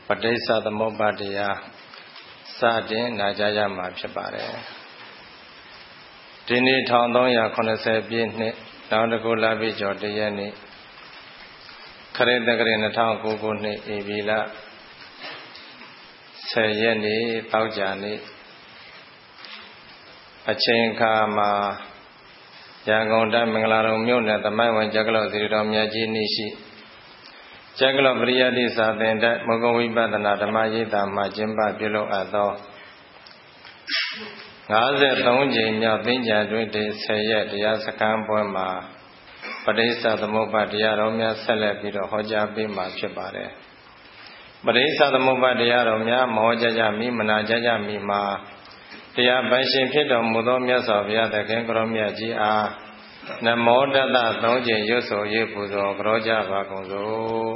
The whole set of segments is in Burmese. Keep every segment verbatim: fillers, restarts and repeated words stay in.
ပဋိစ္စသမုပ္ပါဒတရားစတင်နာကြားရမှာဖြစ်ပါတယ်ဒီနေ့one thousand three hundred eightyပြည့်နှစ်နောင်တကူလာပြီကျော်တရက်နေ့ခရစ်တက္ကရာtwo thousand nineခုနှစ်ဧပြီလtenရက်နေ့တောက်ကြနေ့အချိန်အခါမှာရန်ကုန်တိုင်းမင်္ဂလာတုံမြို့နယ်သမိုင်းဝင်ကျက်ကလောသီရိတော်မြတ်ကြီးနေ့ရှိကျက်ကလောပရိယတိစာသင်တဲ့မဂ္ဂဝိပဿနာဓမ္မရေးတာမှာကျင်းပပြုလုပ်အပ်သောfifty-threeကြိမ်မြောက်သင်္ကြန်တွင်tenရက်တရားစခန်းပွဲမှာပဋိစ္စသမုပ္ပါဒတရားတော်များဆက်လက်ပြီးတော့ဟောကြားပေးမှာဖြစ်ပါတယ်ပဋိစ္စသမုပ္ပါဒတရားတော်များမဟောကြားကြမီမနာကြားကြမီမှာတရားပိုင်ရှင်ဖြစ်တော်မူသောမြတ်စွာဘုရားသခင်ကိုရောမြတ်ကြီးအားနမောတတသုံးကြိမ်ရွတ်ဆိုရေးပူဇော်ကြောကြပါကုန်စို့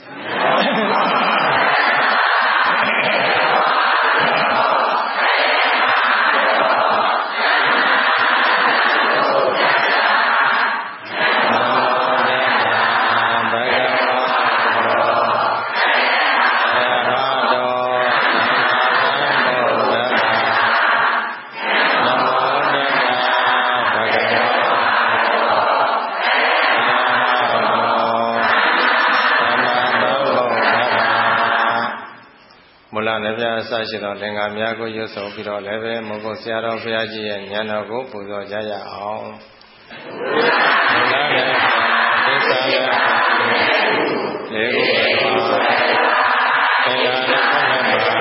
လည်းပြအစရှိသောသင်္ဃာများကိုရွတ်ဆိုပြီးတော့လည်းပဲမုဂ္ဂဆရာတော်ဘုရားကြီးရဲ့ဉာဏ်တော်ကိုပူဇော်ကြရအောင်ဘုရားရဲ့သစ္စာရဲ့ဒီကုပါဘုရားရဲ့ဘုရားရဲ့ဘု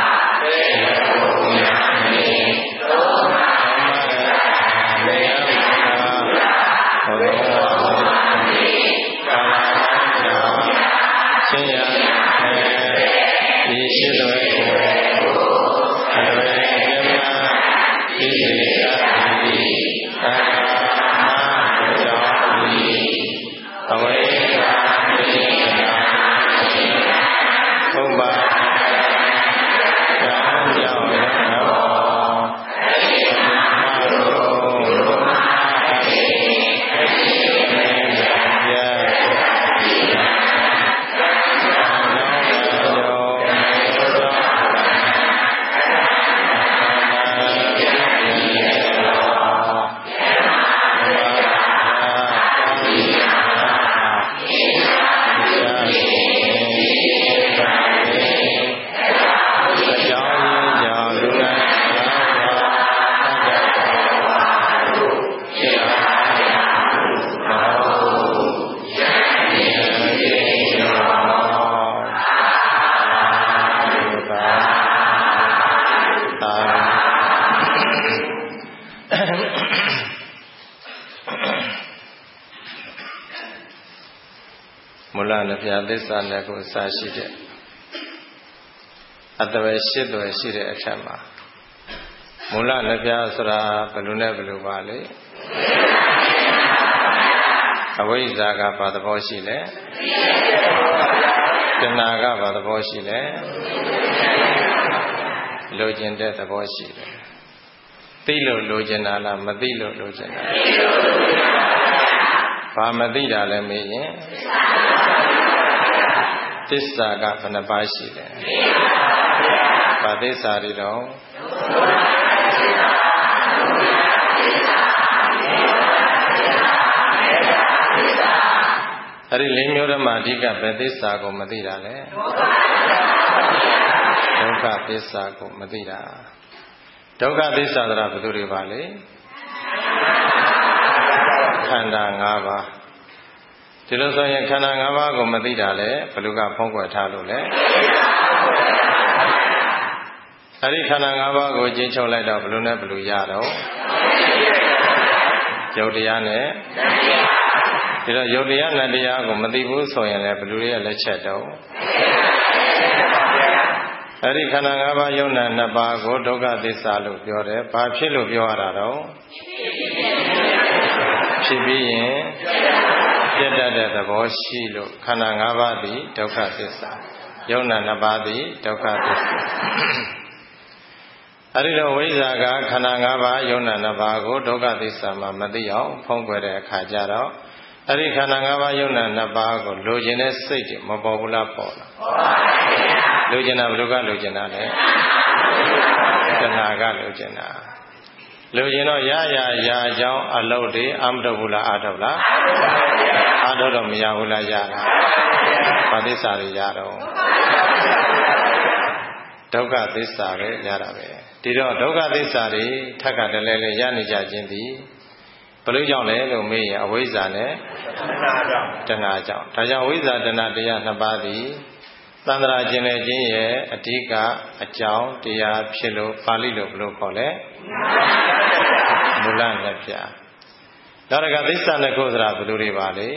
ရားဒီရှိတော်ရဲ့ဘုရားအဘယ်မြတ်ဒီစေတိအာမကြောင့်ဒီအဝိဇ္ဇာတိဘုဘာသာကြောင့်ရောလည်းပြသစ္စာနဲ့ကိုစာရှိတဲ့အတ္တပဲရှိတယ်ရှိတဲ့အထက်မှာမူလလည်းပြဆိုတာဘယ်လိုနဲ့ဘယ်လိုပါလဲအဝိဇ္ဇာကဘာသဘောရှိလဲတဏှာကဘာသဘောရှိလဲလိုချင်တဲ့သဘောရှိတယ်သိလို့လိုချင်တာလားမသိလို့လိုချင်တာဘာမသိတာလဲမေးရင်သစ္စာကဘယ်နှပါးရှိလဲဘာသစ္စာတွေတော့အဲ့ဒီလေးမျိုးတည်းမှာအဓိကဘယ်သစ္စာကိုမသိတာလဲဒုက္ခသစ္စာကိုမသိတာဒုက္ခသစ္စာဆိုတာဘယ်သူတွေပါလဲခန္ဓာ၅ပါးဒီလိုဆိုရင်ခန္ဓာ၅ပါးကိုမသိတာလေဘယ်လိုကဖုံးကွယ်ထားလို့လဲအဲ့ဒီခန္ဓာ၅ပါးကိုကျင့်ချုပ်လိုက်တော့ဘယ်လိုနဲ့ဘယ်လိုရတော့ယုတ်တရားနဲ့ဒီတော့ယုတ်တရားနဲ့တရားကိုမသိဘူးဆိုရင်လည်းဘယ်လိုရဲ့လက်ချက်တော့အဲ့ဒီခန္ဓာ၅ပါးယုတ်နာနှစ်ပါးကိုဒုက္ခသစ္စာလို့ပြောတယ်ဘာဖြစ်လို့ပြောရတာတော့ဖြစ်ပြီးရင်ပြတ်တတ်တဲ့သဘောရှိလို့ခန္ဓာ၅ပါးသည်ဒုက္ခသစ္စာယုံနာနှစ်ပါးသည်ဒုက္ခသစ္စာအဲဒီတော့ဝိဇ္ဇာကခန္ဓာ၅ပါးယုံနာနှစ်ပါးကိုဒုက္ခသစ္စာမှာမသိအောင်ဖုံးကွယ်တဲ့အခါကျတော့ဒအဲ့ဒီခန္ဓာ၅ပါးယုံနာနှစ်ပါးကိုလိုချင်တဲ့စိတ်တွေမပေါ်ဘူးလားပေါ်လားပေါ်ပါဘူးလိုချင်တာဘယ်လိုကလိုချင်တာလဲတဏှာကလိုချင်တာလိုချင်တော့ရရရအကြောင်းအလုပ်တွေအမထုတ်ဘူးလားအထုတ်လားအထုတ်တော့မရဘူးလားရတာဘာသစ္စာတွေရတော့ဒုက္ခသစ္စာပဲရတာပဲဒီတော့ဒုက္ခသစ္စာတွေထပ်ခါတလဲလဲရနေကြခြင်းသည်ဘယ်လိုကြောင့်လဲလို့မေးရင်အဝိဇ္ဇာနဲ့တဏှာကြောင့်ဒါကြောင့်ဝိဇ္ဇာတဏှာတရားနှစ်ပါးသည်သန္တရာကျင်လည်ခြင်းရဲ့အဓိကအကြောင်းတရားဖြစ်လို့ပါဠိလိုဘယ်လိုခေါ်လဲမူလနှစ်ဖြာနောက်တစ်ခါသစ္စာနှစ်ခုဆိုတာဘယ်လိုတွေပါလဲ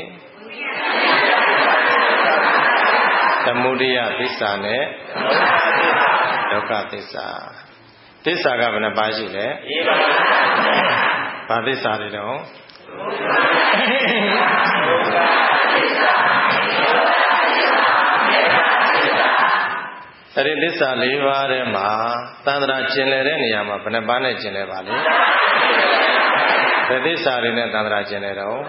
သမုဒယသစ္စာနဲ့ဒုက္ခသစ္စာသစ္စာကဘယ်နှပါးရှိလဲဘာသစ္စာတွေတော့အဲ့ဒီသစ္စာ၄ပါးထဲမှာသန္တရာကျင်လည်တဲ့နေရာမှာဘယ်နှပါးနဲ့ကျင်လည်ပါလဲဘယ်သစ္စာတွေနဲ့သန္တရာကျင်လည်တော့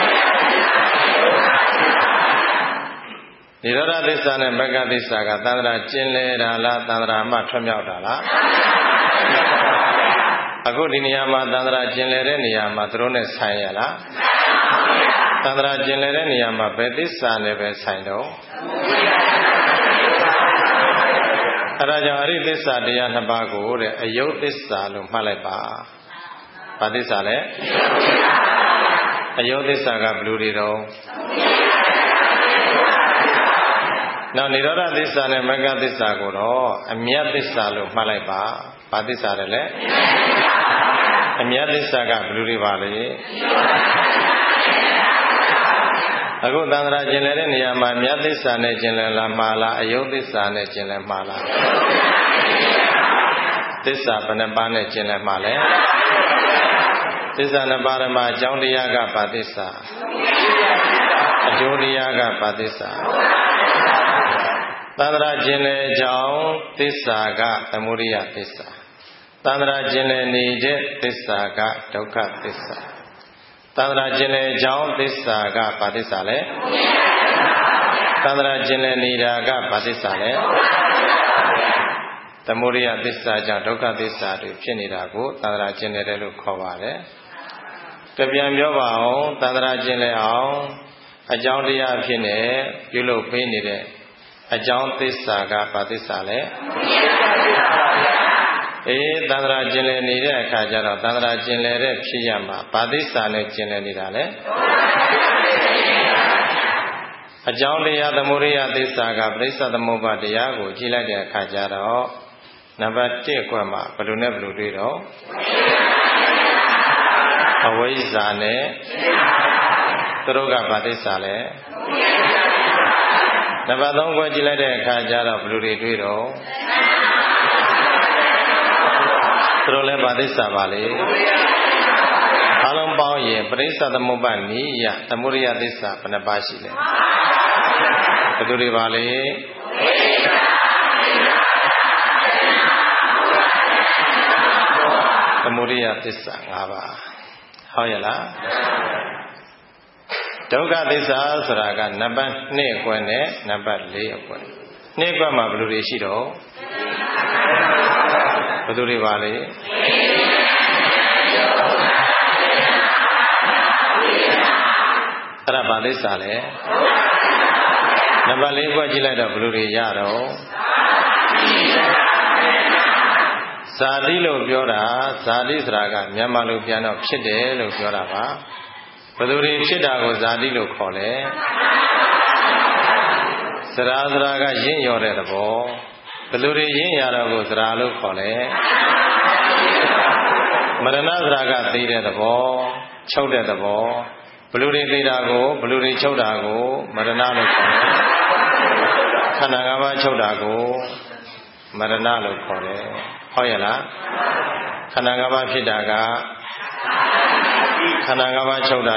နိရောဓသစ္စာနဲ့မဂ္ဂသစ္စာကသန္တရာကျင်လည်တာလားသန္တရာမှထွတ်မြောက်တာလားအခုဒီနေရာမှာသန္တရာကျင်လည်တဲ့နေရာမှာသူတို့နဲ့ဆိုင်ရလားသန္တရာကျင်လည်တဲ့နေရာမှာဘယ်သစ္စာနဲ့ပဲဆိုင်တော့အဲဒါကြောင့်အရိသစ္စာတရားနှစ်ပါးကိုတဲ့အယုတ်သစ္စာလို့မှတ်လိုက်ပါဘာသစ္စာလဲအယုတ်သစ္စာကဘယ်လိုတွေတော့နောက်နိရောဓသစ္စာနဲ့မဂ္ဂသစ္စာကိုတော့အမြတ်သစ္စာလို့မှတ်လိုက်ပါဘာသစ္စာလဲအမြတ်သစ္စာကဘယ်လိုတွေပါလဲအခုသန္တရာကျင်လည်တဲ့နေရာမှာမြတ်သစ္စာနဲ့ကျင်လည်လားမှားလားအယုတ်သစ္စာနဲ့ကျင်လည်မှားလားသစ္စာဘယ်နှပါးနဲ့ကျင်လည်မှားလဲသစ္စာနှစ်ပါးမှာအကြောင်းတရားကဘာသစ္စာအကျိုးတရားကဘာသစ္စာသန္တရာကျင်လည်ကြောင့်သစ္စာကသမုဒယသစ္စာသန္တရာကျင်လည်နေတဲ့သစ္စာကဒုက္ခသစ္စာသန္တရာကျင်လည်ကြောင့်သစ္စာကဘာသစ္စာလဲသန္တရာကျင်လည်နေတာကဘာသစ္စာလဲသမုဒယသစ္စာကြောင့်ဒုက္ခသစ္စာတွေဖြစ်နေတာကိုသန္တရာကျင်လည်တယ်လို့ခေါ်ပါတယ်ကြပြန်ပြောပါအောင်သန္တရာကျင်လည်အောင်အကြောင်းတရားဖြစ်နေပြုလုပ်ပေးနေတဲ့အကြောင်းသစ္စာကဘာသစ္စာလဲအေးသန္တရာကျင်လည်နေတဲ့အခါကျတော့သန္တရာကျင်လည်တဲ့ဖြစ်ရမှာဘာသစ္စာနဲ့ကျင်လည်နေတာလဲအကြောင်းတရားသမုဒယသစ္စာကပရိစ္ဆသမုပ္ပါတရားကိုကြည့်လိုက်တဲ့အခါကျတော့နံပါတ်၁ကွက်မှာဘယ်လိုနဲ့ဘယ်လိုတွေ့တော့အဝိဇ္ဇာနဲ့သူတို့ကဘာသစ္စာလဲနံပါတ်၃ကွက်ကြည့်လိုက်တဲ့အခါကျတော့ဘယ်လိုတွေတွေ့တော့သူတို့လည်းဗာသစ္စာပါလေအလုံးပေါင်းရင်ပရိစ္ဆသမုပ္ပါနိယသမုဒယသစ္စာဘယ်နှပါးရှိလဲဘယ်သူတွေပါလဲသမုဒယသစ္စာ၅ပါးဟုတ်ရဲ့လားဒုက္ခသစ္စာဆိုတာကနံပါတ်၂အကွက်နဲ့နံပါတ်၄အကွက်၂အကွက်မှာဘယ်လိုတွေရှိတော့ဘယ်သူတွေပါလဲအဲ့ဒါဘာသစ္စာလဲနံပါတ်၄ကွက်ကြည့်လိုက်တော့ဘယ်လိုတွေရတော့ဇာတိလို့ပြောတာဇာတိဆိုတာကမြန်မာလိုပြန်တော့ဖြစ်တယ်လို့ပြောတာပါဘယ်သူတွေဖြစ်တာကိုဇာတိလို့ခေါ်လဲစရာစရာကရင့်ရော်တဲ့သဘောဘယ်သူတွေရင့်ရတော့ကိုစရာလို့ခေါ်လဲမရဏစရာကသိတဲ့သဘောချုပ်တဲ့သဘောဘယ်သူတွေသိတာကိုဘယ်သူတွေချုပ်တာကိုမရဏလို့ခေါ်တယ်ခန္ဓာ၅ပါးချုပ်တာကိုမရဏလို့ခေါ်တယ်ဟုတ်ရဲ့လားခန္ဓာ၅ပါးဖြစ်တာကခန္ဓာ၅ပါးချုပ်တာ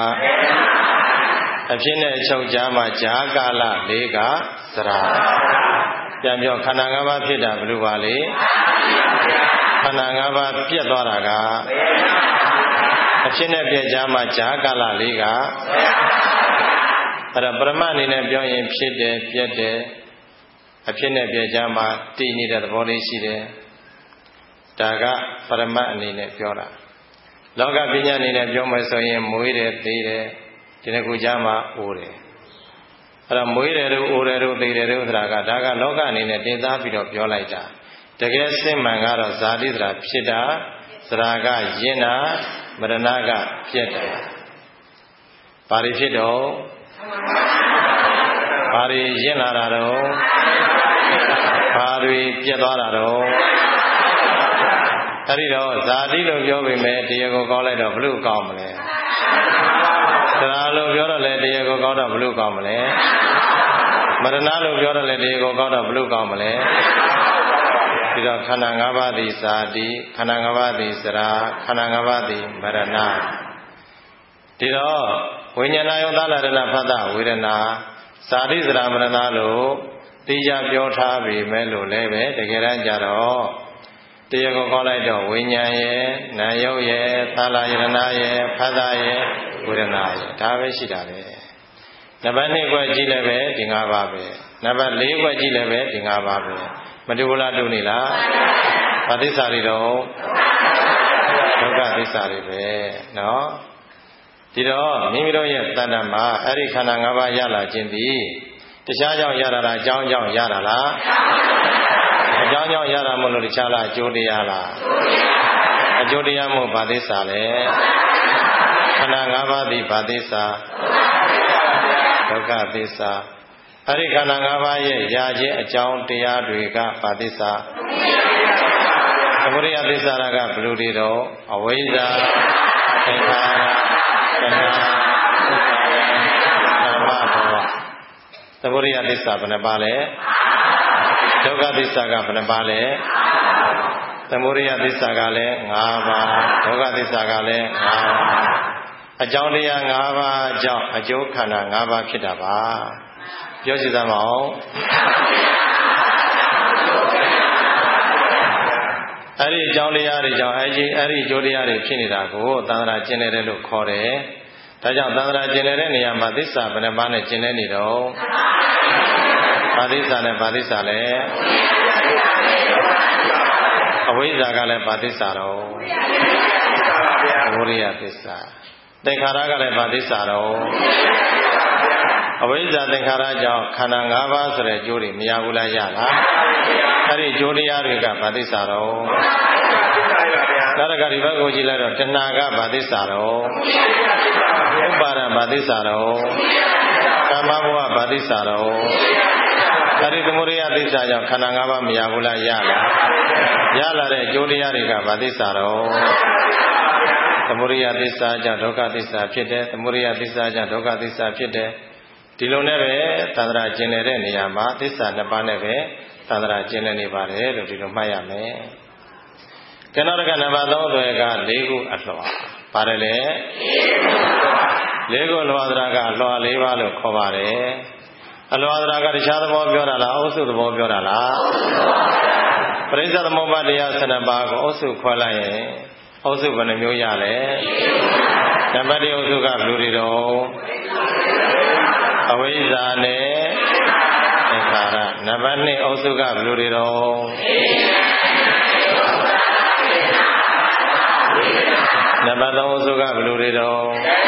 ကအဖြစ်နဲ့ချုပ်ကြမှာဈာကာလ၄ကစရာပြန်ပြောခန္ဓာ၅ပါးဖြစ်တာဘယ်လိုပါလဲခန္ဓာ၅ပါးပြတ်သွားတာကအဖြစ်နဲ့ပြည့်ကြမှာဈာကာလလေးကအဲ့ဒါပရမတ်အနေနဲ့ပြောရင်ဖြစ်တယ်ပြည့်တယ်အဖြစ်နဲ့ပြည့်ကြမှာတည်နေတဲ့သဘောလေးရှိတယ်ဒါကပရမတ်အနေနဲ့ပြောတာလောကပညာအနေနဲ့ပြောမယ်ဆိုရင်မွေးတယ်သိတယ်ဒီနှစ်ခုကြားမှာအိုးတယ်အဲ့တော့မွေးတယ်တို့အိုးတယ်တို့သိတယ်တို့ဆိုတာကဒါကလောကအနေနဲ့တင်သားပြီးတော့ပြောလိုက်တာတကယ်စစ်မှန်ကတော့ဇာတိဆိုတာဖြစ်တာစရာကယဉ်တာမရဏကပြက်တာဘာတွေဖြစ်တော့ဘာတွေယဉ်လာတာတော့ဘာတွေပြက်သွားတာတော့အဲ့ဒီတော့ဇာတိလို့ပြောပေမဲ့တရားကိုကောင်းလိုက်တော့ဘလို့ကောင်းမလဲစရာလို့ပြောတော့လေတရားကိုကောင်းတော့ဘလို့ကောင်းမလဲမရဏလို့ပြောတော့လေတရားကိုကောင်းတော့ဘလို့ကောင်းမလဲဒီတော့ခန္ဓာ၅ပါးသည်ဇာတိခန္ဓာ၅ပါးသည်စရာခန္ဓာ၅ပါးသည်မရဏဒီတော့ဝိညာဏယုံသလရဏဖတ်တာဝေဒနာဇာတိစရာမရဏလို့သိကြပြောထားပြီမဲ့လို့လည်းပဲတကယ်တမ်းကြတော့တရားကိုခေါ်လိုက်တော့ဝိညာဉ်ရဲ့နာယုတ်ရဲ့သလရဏရဲ့ဖတ်တာရဲ့ဝေဒနာရဲ့ဒါပဲရှိတာပဲနံပါတ်နှစ်ခွဲကြည့်လည်းပဲဒီ၅ပါးပဲနံပါတ်လေးခွဲကြည့်လည်းပဲဒီ၅ပါးပဲမတူဘူးလားတူနေလားဘာသစ္စာတွေတော့ဒုက္ခသစ္စာတွေပဲနော်ဒီတော့မိမိတို့ရဲ့တဏ္ဍာမှာအဲ့ဒီခန္ဓာ၅ပါးရလာခြင်းသည်တခြားကြောင့်ရတာလားအကြောင်းကြောင့်ရတာလားအကြောင်းကြောင့်ရတာမလို့တခြားလားအကျိုးတရားလားအကျိုးတရားမို့ဘာသစ္စာလဲခန္ဓာ၅ပါးသည်ဘာသစ္စာဒုက္ခသစ္စာအဲ့ဒီခန္ဓာ၅ပါးရဲ့ရာခြင်းအကြောင်းတရားတွေကဘာသစ္စာသမုဒယသစ္စာကဘယ်လိုတွေတော့အဝိဇ္ဇာသင်္ခါရတဏှာကာမဘောသမုဒယသစ္စာဘယ်နှပါလဲဒုက္ခသစ္စာကဘယ်နှပါလဲသမုဒယသစ္စာကလည်း၅ပါးဒုက္ခသစ္စာကလည်း၅ပါးအကြောင်းတရား၅ပါးကြောင့်အကျိုးခန္ဓာ၅ပါးဖြစ်တာပါပြောကြည့်သမ်းပါဦးအဲ့ဒီအကြောင်းတရားတွေကြောင့်အဲ့ဒီအဲ့ဒီအကျိုးတရားတွေဖြစ်နေတာကိုသံဃာကျင့်တယ်လို့ခေါ်တယ်ဒါကြောင့်သံဃာကျင့်တဲ့နေရာမှာသစ္စာဘယ်နှပါးနဲ့ကျင့်နေနေတော့ဘာသစ္စာနဲ့ဘာသစ္စာလဲအဝိဇ္ဇာကလည်းဘာသစ္စာတော့ဝိရိယသစ္စာသင်္ခါရကလည်းဘာသစ္စာတော့အဝိဇ္ဇာသင်္ခါရကြောင့်ခန္ဓာ၅ပါးဆိုတဲ့ကျိုးတွေမရဘူးလားရလားအဲ့ဒီကျိုးတရားတွေကဘာသစ္စာတော့နောက်တစ်ခါဒီဘက်ကိုကြည့်လိုက်တော့တဏှာကဘာသစ္စာတော့ဥပါဒံဘာသစ္စာတော့ကာမဘဝဘာသစ္စာတော့အဲ့ဒီသမုဒယသစ္စာကြောင့်ခန္ဓာ၅ပါးမရဘူးလားရလားရလာတဲ့ကျိုးတရားတွေကဘာသစ္စာတော့သမုဒယသစ္စာကြောင့်ဒုက္ခသစ္စာဖြစ်တယ်သမုဒယသစ္စာကြောင့်ဒုက္ခသစ္စာဖြစ်တယ်ဒီလိုနဲ့ပဲသန္တရာကျင်တဲ့နေရာမှာသစ္စာနှစ်ပါးနဲ့ပဲသန္တရာကျင်နေပါတယ်လို့ဒီလိုမှတ်ရမယ်ကနောရကနံပါတ်သုံးတွေက၄ခုအလွှာပါတယ်လေ၄ခုအလွှာသရာကအလွှာ၄ပါးလို့ခေါ်ပါတယ်အလွှာသရာကတခြားသဘောပြောတာလားအုပ်စုသဘောပြောတာလားပရိစ္ဆေသမုပ္ပါဒတရား၁၂ပါးကိုအုပ်စုခွဲလိုက်ရင်အုပ်စုဘယ်နှမျိုးရလဲနံပါတ်၁အုပ်စုကဘယ်လိုတွေတော့အဝိဇ္ဇာနဲ့သင်္ခါရနံပါတ်၂အုပ်စုကဘယ်လိုတွေတော့နံပါတ်၃အုပ်စုကဘယ်လိုတွေတော့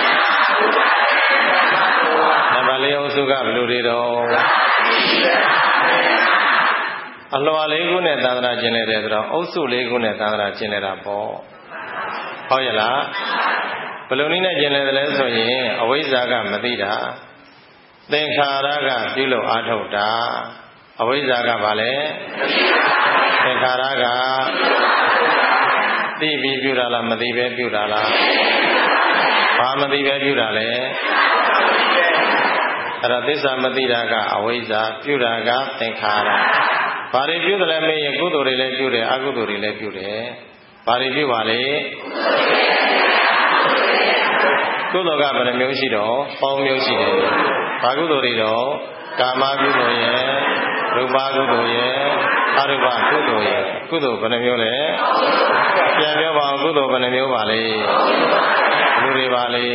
နံပါတ်၄အုပ်စုကဘယ်လိုတွေတော့အလွှာ၄ခုနဲ့သန္တရာကျင်နေတယ်ဆိုတော့အုပ်စု၄ခုနဲ့သန္တရာကျင်နေတာပေါ့ဟုတ်ရဲ့လားဘယ်လိုနည်းနဲ့ကျင်နေတယ်လဲဆိုရင်အဝိဇ္ဇာကမသိတာသင်္ခါရကပြုလို့အားထုတ်တာအဝိဇ္ဇာကဘာလဲသင်္ခါရကသိပြီးပြုတာလားမသိပဲပြုတာလားဘာမသိပဲပြုတာလဲအဲ့ဒါသစ္စာမသိတာကအဝိဇ္ဇာပြုတာကသင်္ခါရဘာတွေပြုတယ်လဲမေးရင်ကုသိုလ်တွေလည်းပြုတယ်အကုသိုလ်တွေလည်းပြုတယ်ဘာတွေပြုပါလဲကုသိုလ်ကဘယ်နှမျိုးရှိတော့ပေါင်းမျိုးရှိတယ်ဘာကုသိုလ်တွေတော့ကာမကုသိုလ်ရဲ့ရူပကုသိုလ်ရဲ့အရူပကုသိုလ်ရဲ့ကုသိုလ်ဘယ်နှမျိုးလဲပြန်ပြောပါအောင်ကုသိုလ်ဘယ်နှမျိုးပါလဲလူတွေပါလေ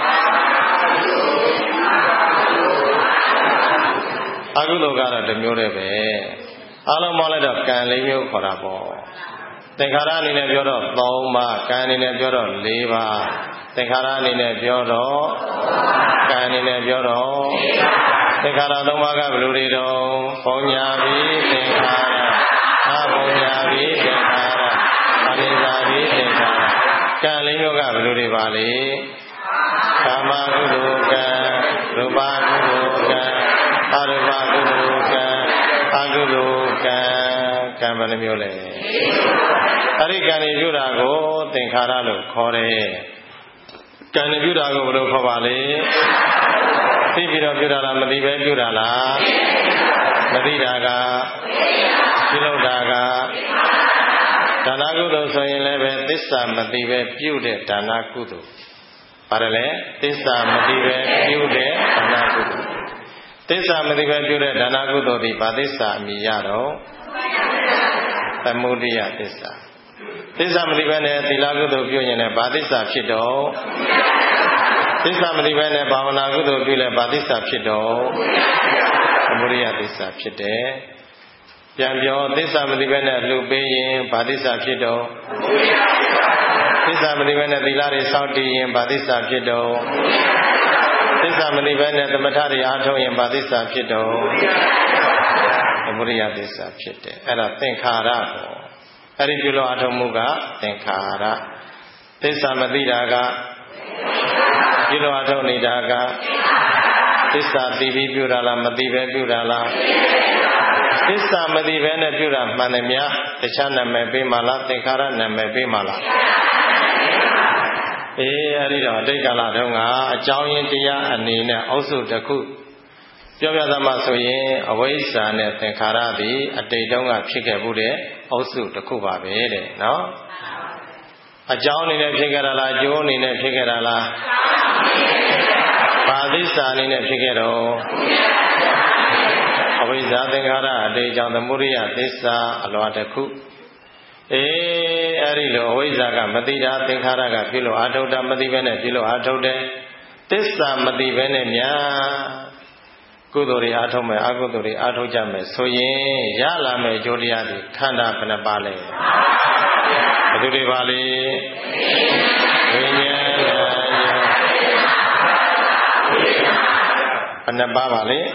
အကုသိုလ်ကတော့တစ်မျိုးတည်းပဲအားလုံးပေါင်းလိုက်တော့ကံလေးမျိုးခေါ်တာပေါ့သင်္ခါရအနေနဲ့ပြောတော့သုံးပါးကံအနေနဲ့ပြောတော့လေးပါးသင်္ခါရအနေနဲ့ပြောတော့ကံအနေနဲ့ပြောတော့သင်္ခါရသုံးပါးကဘယ်လိုတွေတော့ပုံညာပြီးသင်္ခါရအပုံညာပြီးသင်္ခါရအနိစ္စပြီးသင်္ခါရကံလေးမျိုးကဘယ်လိုတွေပါလဲကာမကုသိုလ်ကံရူပကုသိုလ်ကံအရူပကုသိုလ်ကံအကုသိုလ်ကံကံဘယ်နှမျိုးလဲအဲ့ဒီကံတွေပြုတာကိုသင်္ခါရလို့ခေါ်တယ်ကံတွေပြုတာကိုဘယ်လိုခေါ်ပါလဲသိပြီးတော့ပြုတာလားမသိပဲပြုတာလားမသိတာကပြုလုပ်တာကဒါနကုသိုလ်ဆိုရင်လည်းပဲသစ္စာမသိပဲပြုတဲ့ဒါနကုသိုလ်ပါတယ်လေသစ္စာမသိပဲပြုတဲ့ဒါနကုသိုလ်သစ္စာမသိပဲပြုတဲ့ဒါနကုသိုလ်ဒီဘာသစ္စာအမည်ရတော့သမုဒိယသစ္စာသစ္စာမသိပဲနဲ့သီလကုသိုလ်ပြုရင်လည်းဘာသစ္စာဖြစ်တော့သစ္စာမသိပဲနဲ့ဘာဝနာကုသိုလ်ပြုလဲဘာသစ္စာဖြစ်တော့သမုဒိယသစ္စာဖြစ်တယ်ပြန်ပြောသစ္စာမသိပဲနဲ့လှုပ်ပေးရင်ဘာသစ္စာဖြစ်တော့သစ္စာမသိပဲနဲ့သီလတွေစောင့်တည်ရင်ဘာသစ္စာဖြစ်တော့သစ္စာမသိပဲနဲ့သမထတွေအားထုတ်ရင်ဘာသစ္စာဖြစ်တော့သမုဒိယသစ္စာဖြစ်တယ်အဲ့ဒါသင်္ခါရပေါ့အဲ့ဒီပြုလို့အားထုတ်မှုကသင်္ခါရသစ္စာမသိတာကပြုလို့အားထုတ်နေတာကသစ္စာသိပြီးပြုတာလားမသိပဲပြုတာလားသစ္စာမသိပဲနဲ့ပြုတာမှန်တယ်များတခြားနာမည်ပေးမှလားသင်္ခါရနာမည်ပေးမှလားအေးအဲ့ဒီတော့အတိတ်ကာလတုန်းကအကြောင်းရင်းတရားအနေနဲ့အုပ်စုတစ်ခုပြောပြသမှာဆိုရင်အဝိဇ္ဇာနဲ့သင်္ခါရသည်အတိတ်တုန်းကဖြစ်ခဲ့မှုတဲ့အုပ်စုတစ်ခုပါပဲတဲ့နော်အကြောင်းအနေနဲ့ဖြစ်ခဲ့တာလားအကျိုးအနေနဲ့ဖြစ်ခဲ့တာလားဘာသစ္စာအနေနဲ့ဖြစ်ခဲ့တော့အဝိဇ္ဇာသင်္ခါရအတိတ်ကြောင့်သမုဒိယသစ္စာအလွာတစ်ခုအေးအဲ့ဒီလိုအဝိဇ္ဇာကမသိတာသင်္ခါရကပြုလို့အာထုတ်တာမသိဘဲနဲ့ပြုလို့အာထုတ်တယ်သစ္စာမသိဘဲနဲ့များကုသိုလ်တွေအာထုတ်မယ်အကုသိုလ်တွေအာထုတ်ကြမယ်ဆိုရင်ရလာမယ်အကျိုးတရားတွေခန္ဓာဘယ်နှပါလဲဘယ်သူတွေပါလဲဝိညာဉ်နဲ့ဘယ်နှပါပါလဲ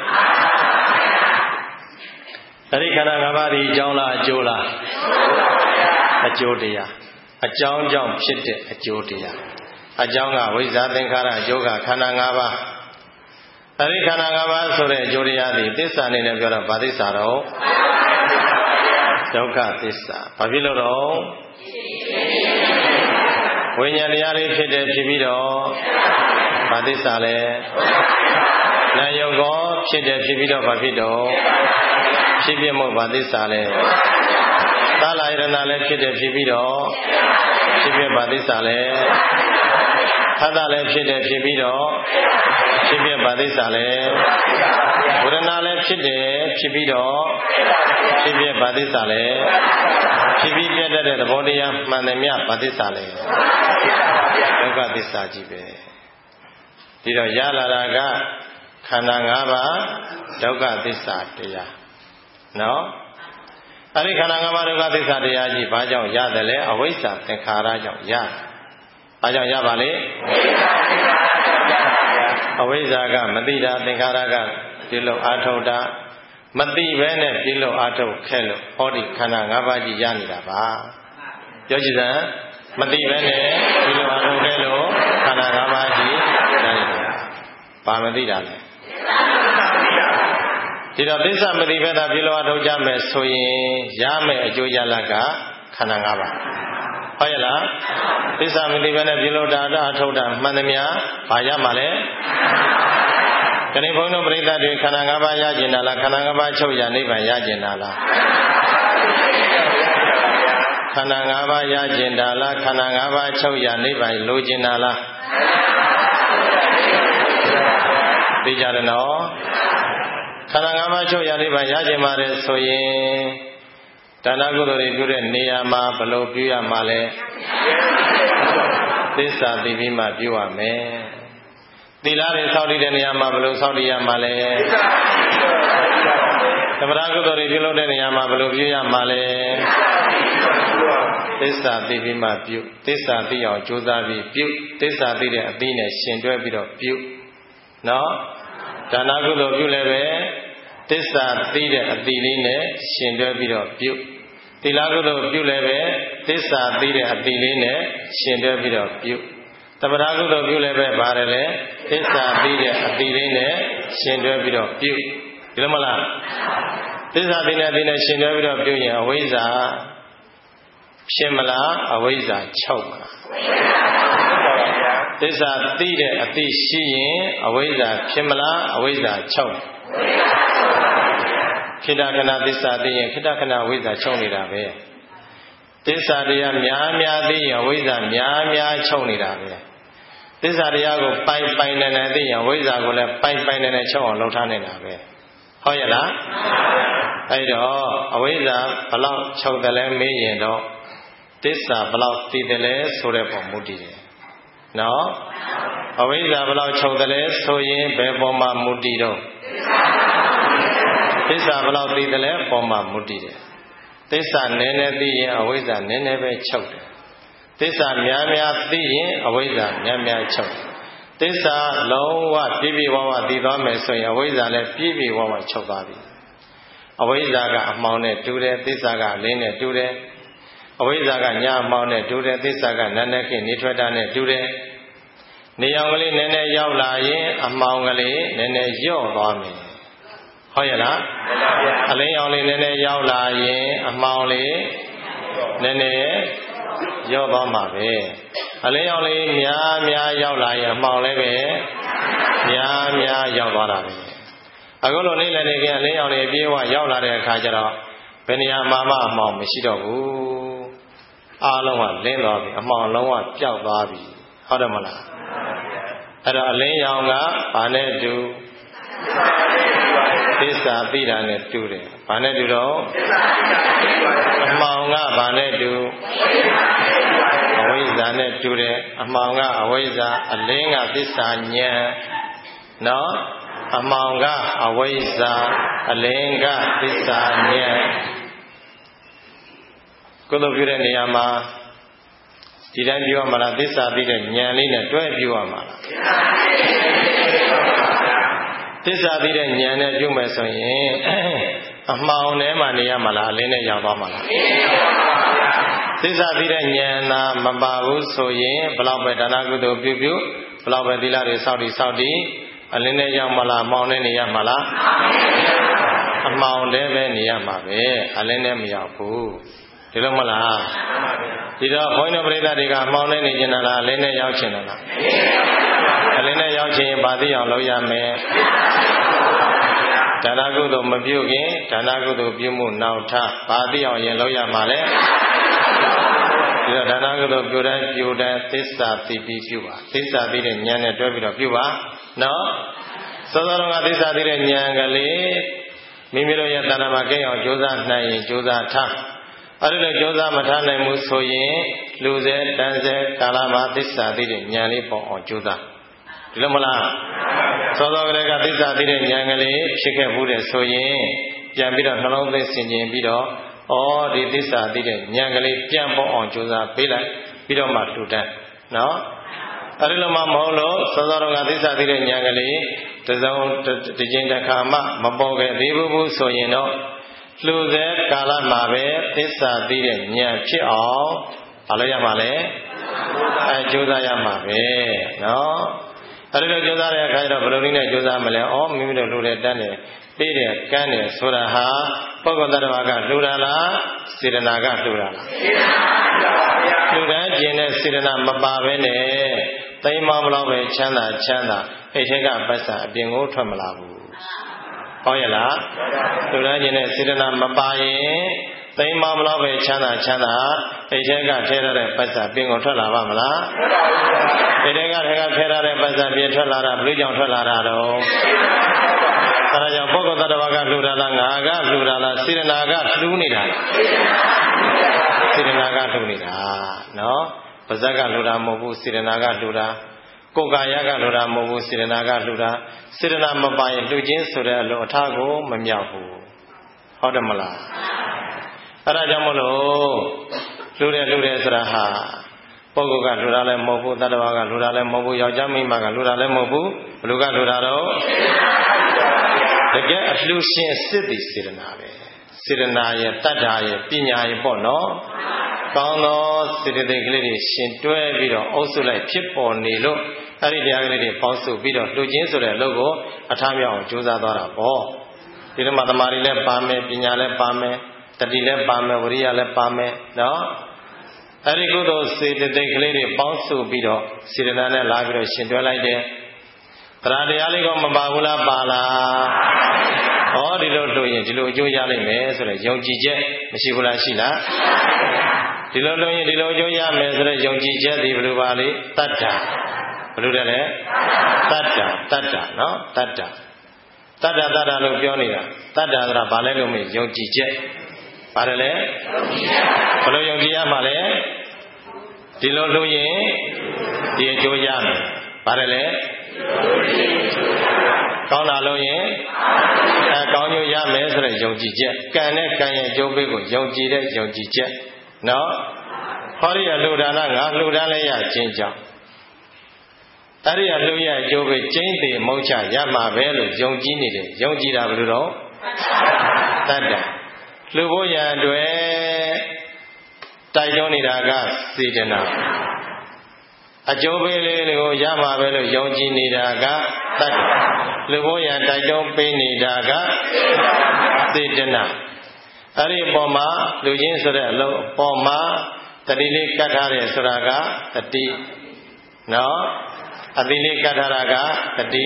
အဲ့ဒီခန္ဓာ၅ပါးဒီအကြောင်းလားအကျိုးလားအကျိုးတရားအကြောင်းကြောင့်ဖြစ်တဲ့အကျိုးတရားအကြောင်းကဝိဇ္ဇာသင်္ခါရအကျိုးကခန္ဓာ၅ပါးအဲဒီခန္ဓာ၅ပါးဆိုတဲ့အကျိုးတရားသည်သစ္စာအနေနဲ့ပြောတော့ဗာသစ္စာတော့ဒုက္ခသစ္စာဘာဖြစ်လို့တော့ဝိညာဉ်တရားလေးဖြစ်တယ်ဖြစ်ပြီးတော့ဗာသစ္စာလဲနာယုတ်ကောဖြစ်တယ်ဖြစ်ပြီးတော့ဘာဖြစ်တော့ဖြစ်ပြမှုဗာသစ္စာလဲသာလယရဏလည်းဖြစ်တယ်ဖြစ်ပြီးတော့ဖြစ်ပြဗာသစ္စာလဲသတ္တလည်းဖြစ်တယ်ဖြစ်ပြီးတော့ဖြစ်ပြဗာသစ္စာလဲဝေဒနာလည်းဖြစ်တယ်ဖြစ်ပြီးတော့ဖြစ်ပြဗာသစ္စာလဲဖြစ်ပြီးပြတ်တဲ့သဘောတရားမှန်တယ်မြဗာသစ္စာလဲဒုက္ခသစ္စာကြီးပဲဒီတော့ရလာတာကခန္ဓာ၅ပါးဒုက္ခသစ္စာတရားနော်အဲ့ဒီခန္ဓာ၅ပါးဒုက္ခသစ္စာတရားကြီးဘာကြောင့်ရတယ်လဲအဝိဇ္ဇာသင်္ခါရကြောင့်ရဘာကြောင့်ရပါလဲအဝိဇ္ဇာကမသိတာသင်္ခါရကပြုလို့အာထုတ်တာမသိပဲနဲ့ပြုလို့အာထုတ်ခဲ့လို့ဟောဒီခန္ဓာ၅ပါးကြီးရနေတာပါပြောကြည့်စမ်းမသိပဲနဲ့ပြုလို့အာထုတ်ခဲ့လို့ခန္ဓာ၅ပါးကြီးရနေတာဘာမသိတာလဲဒီတော့သစ္စာမသိဘဲသာပြုလို့အထောက်ကြမယ်ဆိုရင်ရမယ်အကျိုးရလဒ်ကခန္ဓာ၅ပါးဟုတ်ရဲ့လားသစ္စာမသိဘဲနဲ့ပြုလို့တာအထောက်တာမှန်သမျှဘာရမှာလဲခဏဘုန်းတော်ပရိသတ်တွေခန္ဓာ၅ပါးရကျင်တာလားခန္ဓာ၅ပါးချုပ်ရနိဗ္ဗာန်ရကျင်တာလားခန္ဓာ၅ပါးရကျင်တာလားခန္ဓာ၅ပါးချုပ်ရနိဗ္ဗာန်လိုချင်တာလားသိကြတယ်နော်ခန္ဓာ၅ပါးချုပ်ရနိဗ္ဗာန်ရကျင်ပါတယ်ဆိုရင်ဒါနကုသိုလ်တွေပြုတဲ့နေရာမှာဘယ်လိုပြုရမှာလဲသစ္စာသိပြီးမှပြုရမယ်သီလတွေစောင့်တည်တဲ့နေရာမှာဘယ်လိုစောင့်တည်ရမှာလဲသမထကုသိုလ်တွေပြုလုပ်တဲ့နေရာမှာဘယ်လိုပြုရမှာလဲသစ္စာသိပြီးမှပြုသစ္စာသိအောင်ကြိုးစားပြီးပြုသစ္စာသိတဲ့အသိနဲ့ရှင်တွဲပြီးတော့ပြုနော်ဒါနကုသိုလ်ပြုလည်းပဲသစ္စာသိတဲ့အသိလေးနဲ့ရှင်တွဲပြီးတော့ပြုသီလကုသိုလ်ပြုလည်းပဲသစ္စာသိတဲ့အသိလေးနဲ့ရှင်တွဲပြီးတော့ပြုသမထကုသိုလ်ပြုလည်းပဲပါတယ်လေသစ္စာသိတဲ့အသိလေးနဲ့ရှင်တွဲပြီးတော့ပြုဒီလိုမလားသစ္စာသိတဲ့အသိနဲ့ရှင်တွဲပြီးတော့ပြုရင်အဝိဇ္ဇာဖြစ်မလားအဝိဇ္ဇာချုပ်မလားသစ္စာသိတဲ့အသိရှိရင်အဝိဇ္ဇာဖြစ်မလားအဝိဇ္ဇာချုပ်ခိတ္တခဏသစ္စာသိရင်ခိတ္တခဏအဝိဇ္ဇာချုပ်နေတာပဲသစ္စာတရားများများသိရင်အဝိဇ္ဇာများများချုပ်နေတာပဲသစ္စာတရားကိုပိုင်ပိုင်နေနေသိရင်အဝိဇ္ဇာကိုလည်းပိုင်ပိုင်နေနေချုပ်အောင်လုပ်ထားနေတာပဲဟုတ်ရဲ့လားအဲ့တော့အဝိဇ္ဇာဘလောက်ချုပ်တယ်လဲမေးရင်တော့သစ္စာဘလောက်သိတယ်လဲဆိုတဲ့ပုံမူတည်တယ်နော်အဝိဇ္ဇာဘလောက်ချုပ်တယ်လဲဆိုရင်ဘယ်ပုံမှာမူတည်တော့သစ္စာဘလောက်သိတယ်လဲပုံမှာမူတည်တယ်သစ္စာနည်းနည်းသိရင်အဝိဇ္ဇာနည်းနည်းပဲချုပ်တယ်သစ္စာများများသိရင်အဝိဇ္ဇာများများချုပ်တယ်သစ္စာလုံးဝပြည့်ပြည့်ဝဝသိသွားမယ်ဆိုရင်အဝိဇ္ဇာလည်းပြည့်ပြည့်ဝဝချုပ်သွားပြီအဝိဇ္ဇာကအမှောင်နဲ့တူတယ်သစ္စာကအလင်းနဲ့တူတယ်အဝိဇ္ဇာကညအမှောင်နဲ့တူတယ်သစ္စာကနန္ဒခိနေထွက်တာနဲ့တူတယ်နေရောင်ကလေးနည်းနည်းရောက်လာရင်အမှောင်ကလေးနည်းနည်းလျော့သွားမယ်ဟုတ်ရဲ့လားအလင်းရောင်လေးနည်းနည်းရောက်လာရင်အမှောင်လေးနည်းနည်းလျော့သွားမှာပဲအလင်းရောင်လေးများများရောက်လာရင်အမှောင်လည်းပဲများများရောက်သွားတာပဲအခုလိုနေ့လည်းနေကအလင်းရောင်လေးအပြည့်အဝရောက်လာတဲ့အခါကျတော့ဘယ်နေရာမှာမှအမှောင်မရှိတော့ဘူးအားလုံးကလင်းသွားပြီအမှောင်လုံးဝပျောက်သွားပြီဟုတ်တယ်မလားအဲ့တော့အလင်းရောင်ကဘာနဲ့တူသစ္စာသိတာနဲ့တူတယ်ဘာနဲ့တူတော့အမှောင်ကဘာနဲ့တူအဝိဇ္ဇာနဲ့တူတယ်အမှောင်ကအဝိဇ္ဇာအလင်းကသစ္စာဉာဏ်နော်အမှောင်ကအဝိဇ္ဇာအလင်းကသစ္စာဉာဏ်ကုသိုလ်ပြုတဲ့နေရာမှာဒီတိုင်းပြောရမှာလားသစ္စာသိတဲ့ဉာဏ်လေးနဲ့တွဲပြောရမှာလားသစ္စာသိတဲ့ဉာဏ်နဲ့ပြုမယ်ဆိုရင်အမှောင်ထဲမှာနေရမှာလားအလင်းနဲ့ရောက်သွားမှာလားသစ္စာသိတဲ့ဉာဏ်သာမပါဘူးဆိုရင်ဘလောက်ပဲဒါနကုသိုလ်ပြုပြုဘလောက်ပဲသီလတွေစောင့်တည်စောင့်တည်အလင်းနဲ့ရောက်မှာလားအမှောင်နဲ့နေရမှာလားအမှောင်ထဲပဲနေရမှာပဲအလင်းနဲ့မရောက်ဘူးဒီလိုမလားဒီတော့ဘုန်းကြီးတို့ပြိဿတွေကမှောင်နေနေကြတာလားအလင်းနဲ့ရောက်ချင်တယ်လားအလင်းနဲ့ရောက်ချင်ဗာသိအောင်လုပ်ရမယ်ဒါနကုသိုလ်မပြုခင်ဒါနကုသိုလ်ပြုမှုနောက်ထဗာသိအောင်ရင်လုပ်ရမှာလေဒီတော့ဒါနကုသိုလ်ပြုတိုင်းပြုတိုင်းသစ္စာသိပြီးပြုပါသစ္စာသိတဲ့ဉာဏ်နဲ့တွဲပြီးတော့ပြုပါနော်စောစောကသစ္စာသိတဲ့ဉာဏ်ကလေးမိမိတို့ရဲ့တဏ္ဍာမှာကိန်းအောင်ကြိုးစားနိုင်ရင်ကြိုးစားထားအဲ့ဒီလိုကြိုးစားမထားနိုင်ဘူးဆိုရင်လူစေတန်းစေကာလမှာသစ္စာသိတဲ့ဉာဏ်လေးပေါ်အောင်ကြိုးစားဒီလိုမလားစောစောကလေးကသစ္စာသိတဲ့ဉာဏ်ကလေးဖြစ်ခဲ့မှုတဲ့ဆိုရင်ပြန်ပြီးတော့နှလုံးသွင်းဆင်ခြင်ပြီးတော့ဩဒီသစ္စာသိတဲ့ဉာဏ်ကလေးပြန်ပေါ်အောင်ကြိုးစားပေးလိုက်ပြီးတော့မှထူတန်းနော်အဲ့ဒီလိုမှမဟုတ်လို့စောစောကသစ္စာသိတဲ့ဉာဏ်ကလေးတစုံတစ်ချိန်တစ်ခါမှမပေါ်ခဲ့သေးဘူးဆိုရင်တော့လူစေကာလမှာပဲသစ္စာသိတဲ့ဉာဏ်ဖြစ်အောင်ဘာလို့ရမှာလဲအဲကြိုးစားရမှာပဲနော်အဲဒီလိုကြိုးစားတဲ့အခါကျတော့ဘယ်လိုနည်းနဲ့ကြိုးစားမလဲဩမိမိတို့လူတဲ့တန်းတယ်ပြီးတယ်ကန်းတယ်ဆိုတာဟာပုဂ္ဂိုလ်တ attva ကလှူတာလားစေတနာကလှူတာလားစေတနာပါဗျာလှူတဲ့ကျင်တဲ့စေတနာမပါဘဲနဲ့သိမ်းမောင်းမလို့ပဲချမ်းသာချမ်းသာအဲ့ထဲကပတ်စံအပြင်ကိုထွက်မလာဘူးဟုတ်ရဲ့လားလူတိုင်းကျင်တဲ့စေတနာမပါရင်သိမ်းမမလို့ပဲချမ်းသာချမ်းသာအိတ်ထဲကထဲရတဲ့ပတ်စပ်ပြင်ကိုထွက်လာပါမလားအိတ်ထဲကထဲကထဲရတဲ့ပတ်စပ်ပြင်ထွက်လာတာဘယ်လိုကြောင့်ထွက်လာတာတော့အဲဒါကြောင့်ပုဂ္ဂိုလ်တ attva ကလှူတာလားငါကလှူတာလားစေတနာကလှူနေတာစေတနာကလှူနေတာနော်ပါဇက်ကလှူတာမဟုတ်ဘူးစေတနာကလှူတာကိုယ်ကာယကလှူတာမဟုတ်ဘူးစေတနာကလှူတာစေတနာမပိုင်လှူခြင်းဆိုတဲ့အလိုအထားကိုမမြောက်ဘူးဟုတ်တယ်မလားအဲ့ဒါကြောင့်မလို့လှူတယ်လှူတယ်ဆိုတာဟာပုဂ္ဂိုလ်ကလှူတာလည်းမဟုတ်ဘူးတ attva ကလှူတာလည်းမဟုတ်ဘူးယောက်ျားမိန်းမကလှူတာလည်းမဟုတ်ဘူးဘယ်လိုကလှူတာတော့တကယ်အလှူရှင်စစ်သည်စေတနာပဲစေတနာရဲ့တတ္တာရဲ့ပညာရဲ့ပေါ့နော်ကောင်းသောစေတသိက်ကလေးတွေရှင်တွဲပြီးတော့အုပ်စုလိုက်ဖြစ်ပေါ်နေလို့အဲ့ဒီတရားကလေးတွေပေါင်းစုပြီးတော့လှူခြင်းဆိုတဲ့အလုပ်ကိုအထားမြောက်အောင်ကြိုးစားသွားတာပေါ့ဒီလိုမှသမာဓိလည်းပါမယ်ပညာလည်းပါမယ်တတိလည်းပါမယ်ဝရိယလည်းပါမယ်နော်အဲ့ဒီကုသိုလ်စေတသိက်ကလေးတွေပေါင်းစုပြီးတော့စေတနာနဲ့လာပြီးတော့ရှင်တွဲလိုက်တယ်တရားတရားလေးကမပါဘူးလားပါလားဟောဒီလိုလို့ရင်ဒီလိုအကျိုးရလိမ့်မယ်ဆိုတဲ့ယုံကြည်ချက်မရှိဘူးလားရှိလားဒီလိုလို့ရင်ဒီလိုအကျိုးရမယ်ဆိုတဲ့ယုံကြည်ချက်ဒီဘယ်လိုပါလဲတတ္တဘယ်လိုလဲတတ္တတတ္တနော်တတ္တတတ္တတတ္တလို့ပြောနေတာတတ္တဆိုတာဘာလဲလို့မေးယုံကြည်ချက်ပါတယ်လေဘယ်လိုယုံကြည်ရမှာလဲဒီလိုလို့ရင်ဒီအကျိုးရမယ်ပါတယ်လေကောင်းတာလို့ရင်အဲကောင်းကျိုးရမယ်ဆိုတဲ့ယုံကြည်ချက်ကံနဲ့ကံရဲ့အကျိုးပေးကိုယုံကြည်တဲ့ယုံကြည်ချက်နော်ဟောဒီရလှူဒါနငါလှူဒါနလည်းရခြင်းကြောင့်အဲ့ဒီရလှူရအကျိုးပေးကျင့်သေးမုတ်ချရမှာပဲလို့ယုံကြည်နေတယ်ယုံကြည်တာဘယ်လိုတော့တတ်တယ်လှူဖို့ရန်အတွက်တိုက်တွန်းနေတာကစေတနာအကျိုးပေးလေးတွေကိုရမှာပဲလို့ယုံကြည်နေတာကတတ်လူဘိုးရန်တိုက်တွန်းပေးနေတာကစေတနာအဲ့ဒီအပေါ်မှာလူချင်းဆိုတဲ့အလုံးအပေါ်မှာတတိလေးကတ်ထားတယ်ဆိုတာကတတိနော်အတိလေးကတ်ထားတာကတတိ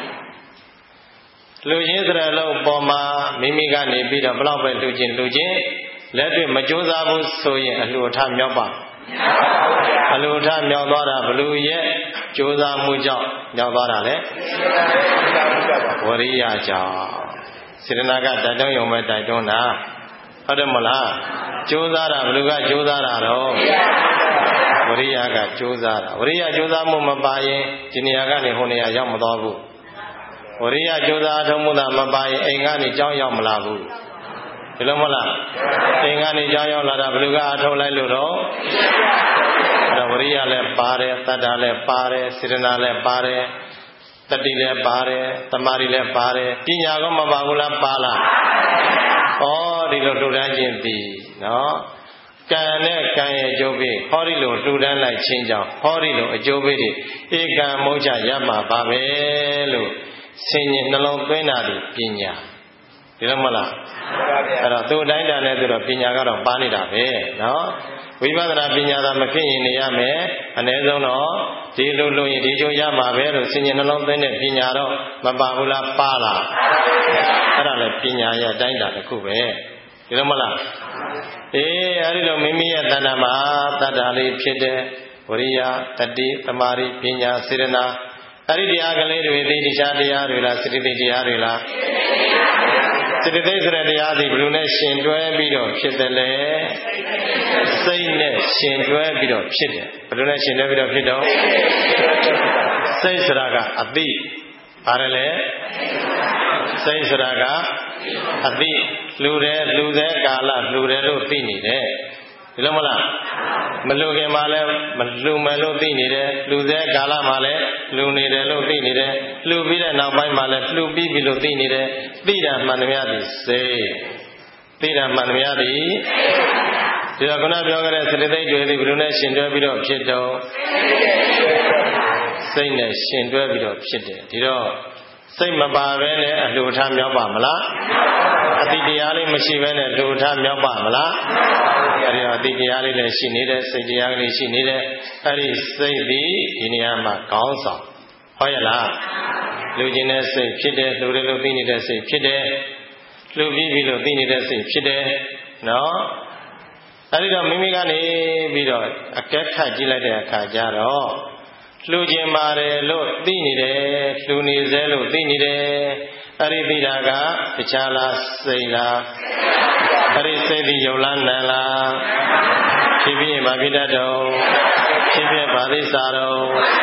လူချင်းဆိုတဲ့အလုံးအပေါ်မှာမိမိကနေပြီးတော့ဘလောက်ပဲလူချင်းလူချင်းလက်တွေ့မကြိုးစားဘူးဆိုရင်အလှူအထမြောက်ပါအလိုထမြောက်သွားတာဘလူရဲ့ကြိုးစားမှုကြောင့်မြောက်သွားတာလေဝရိယကြောင့်စေတနာကတိုက်တွန်းရုံပဲတိုက်တွန်းတာဟုတ်တယ်မလားကြိုးစားတာဘလူကကြိုးစားတာတော့ဝရိယကကြိုးစားတာဝရိယကြိုးစားမှုမပါရင်ဒီနေရာကနေဟိုနေရာရောက်မသွားဘူးဝရိယကြိုးစားထုံးမှုသာမပါရင်အိမ်ကနေကြောင်းရောက်မလာဘူးဒီလိုမလားအိမ်ကနေကြောင်းရောက်လာတာဘလူကအထုတ်လိုက်လို့တော့ဝရိယလည်းပါတယ်တတ္တလည်းပါတယ်စေတနာလည်းပါတယ်တတိလည်းပါတယ်သမာဓိလည်းပါတယ်ပညာကမပါဘူးလားပါလားဩဒီလိုလှူဒန်းခြင်းသည်နော်ကံနဲ့ကံရဲ့အကျိုးပေးဟောဒီလိုလှူဒန်းလိုက်ခြင်းကြောင့်ဟောဒီလိုအကျိုးပေးတွေဧကံမုတ်ချရမှာပါပဲလို့ဆင်ញင်နှလုံးသွင်းတာဒီပညာဒီလိုမလားအဲ့တော့သူ့အတိုင်းတာနဲ့ဆိုတော့ပညာကတော့ပါနေတာပဲနော်ဝိပဿနာပညာသာမဖြစ်ရင်နေရမယ်အ ਨੇ ဆုံးတော့ဒီလိုလို့ရင်ဒီကျိုးရမှာပဲလို့ဆင်ញင်နှလုံးသွင်းတဲ့ပညာတော့မပါဘူးလားပါလားအဲ့ဒါလည်းပညာရဲ့အတိုင်းတာတစ်ခုပဲဒီလိုမလားအေးအဲ့ဒီလိုမိမိရဲ့တဏ္ဍာမှာတတ္တာလေးဖြစ်တဲ့ဝရိယတတိသမာဓိပညာစေတနာအဲ့ဒီတရားကလေးတွေသိတရားတရားတွေလားစတိတရားတွေလားစတိသိဆိုတဲ့တရားဒီဘယ်လိုနဲ့ရှင်တွဲပြီးတော့ဖြစ်တယ်လဲစိတ်နဲ့ရှင်တွဲပြီးတော့ဖြစ်တယ်ဘယ်လိုနဲ့ရှင်တွဲပြီးတော့ဖြစ်တော့စိတ်ဆိုတာကအသိဘာလဲစိတ်ဆိုတာကအသိလူတယ်လူတဲ့ကာလလူတယ်လို့သိနေတယ်ဒီလိုမလားမလူခင်မှာလည်းမလူမယ်လို့သိနေတယ်လူတဲ့ကာလမှာလည်းလူနေတယ်လို့သိနေတယ်လူပြီးတဲ့နောက်ပိုင်းမှာလည်းလူပြီးပြီလို့သိနေတယ်သိတာမှန်သမျှသည်စိတ်သိတာမှန်သမျှသည်ဒီတော့ခုနပြောခဲ့တဲ့စတိသိတွေဒီဘယ်လိုနဲ့ရှင်တွဲပြီးတော့ဖြစ်တော့စိတ်နဲ့ရှင်တွဲပြီးတော့ဖြစ်တယ်ဒီတော့စိတ်မပါဘဲနဲ့အလှူထားမြောက်ပါမလားအတိတရားလေးမရှိဘဲနဲ့လှူထားမြောက်ပါမလားအဲဒီတော့အတိတရားလေးလည်းရှိနေတဲ့စိတ်တရားကလေးရှိနေတဲ့အဲဒီစိတ်ဒီဒီနေရာမှာခေါင်းဆောင်ဟုတ်ရဲ့လားလူကျင်တဲ့စိတ်ဖြစ်တယ်လူတွေလို့သိနေတဲ့စိတ်ဖြစ်တယ်လူပြီးပြီလို့သိနေတဲ့စိတ်ဖြစ်တယ်နော်အဲ့ဒီတော့မိမိကနေပြီးတော့အကဲခတ်ကြည့်လိုက်တဲ့အခါကျတော့လှူခြင်းပါတယ်လို့သိနေတယ်လှူနေစေလို့သိနေတယ်အဲ့ဒီသိတာကတခြားလားစိတ်လားအဲ့ဒီစိတ်ဒီယုံလားနံလားဖြစ်ဖြစ်မဖြစ်တတ်တော့ဖြစ်ဖြစ်ဗာသိစာတော့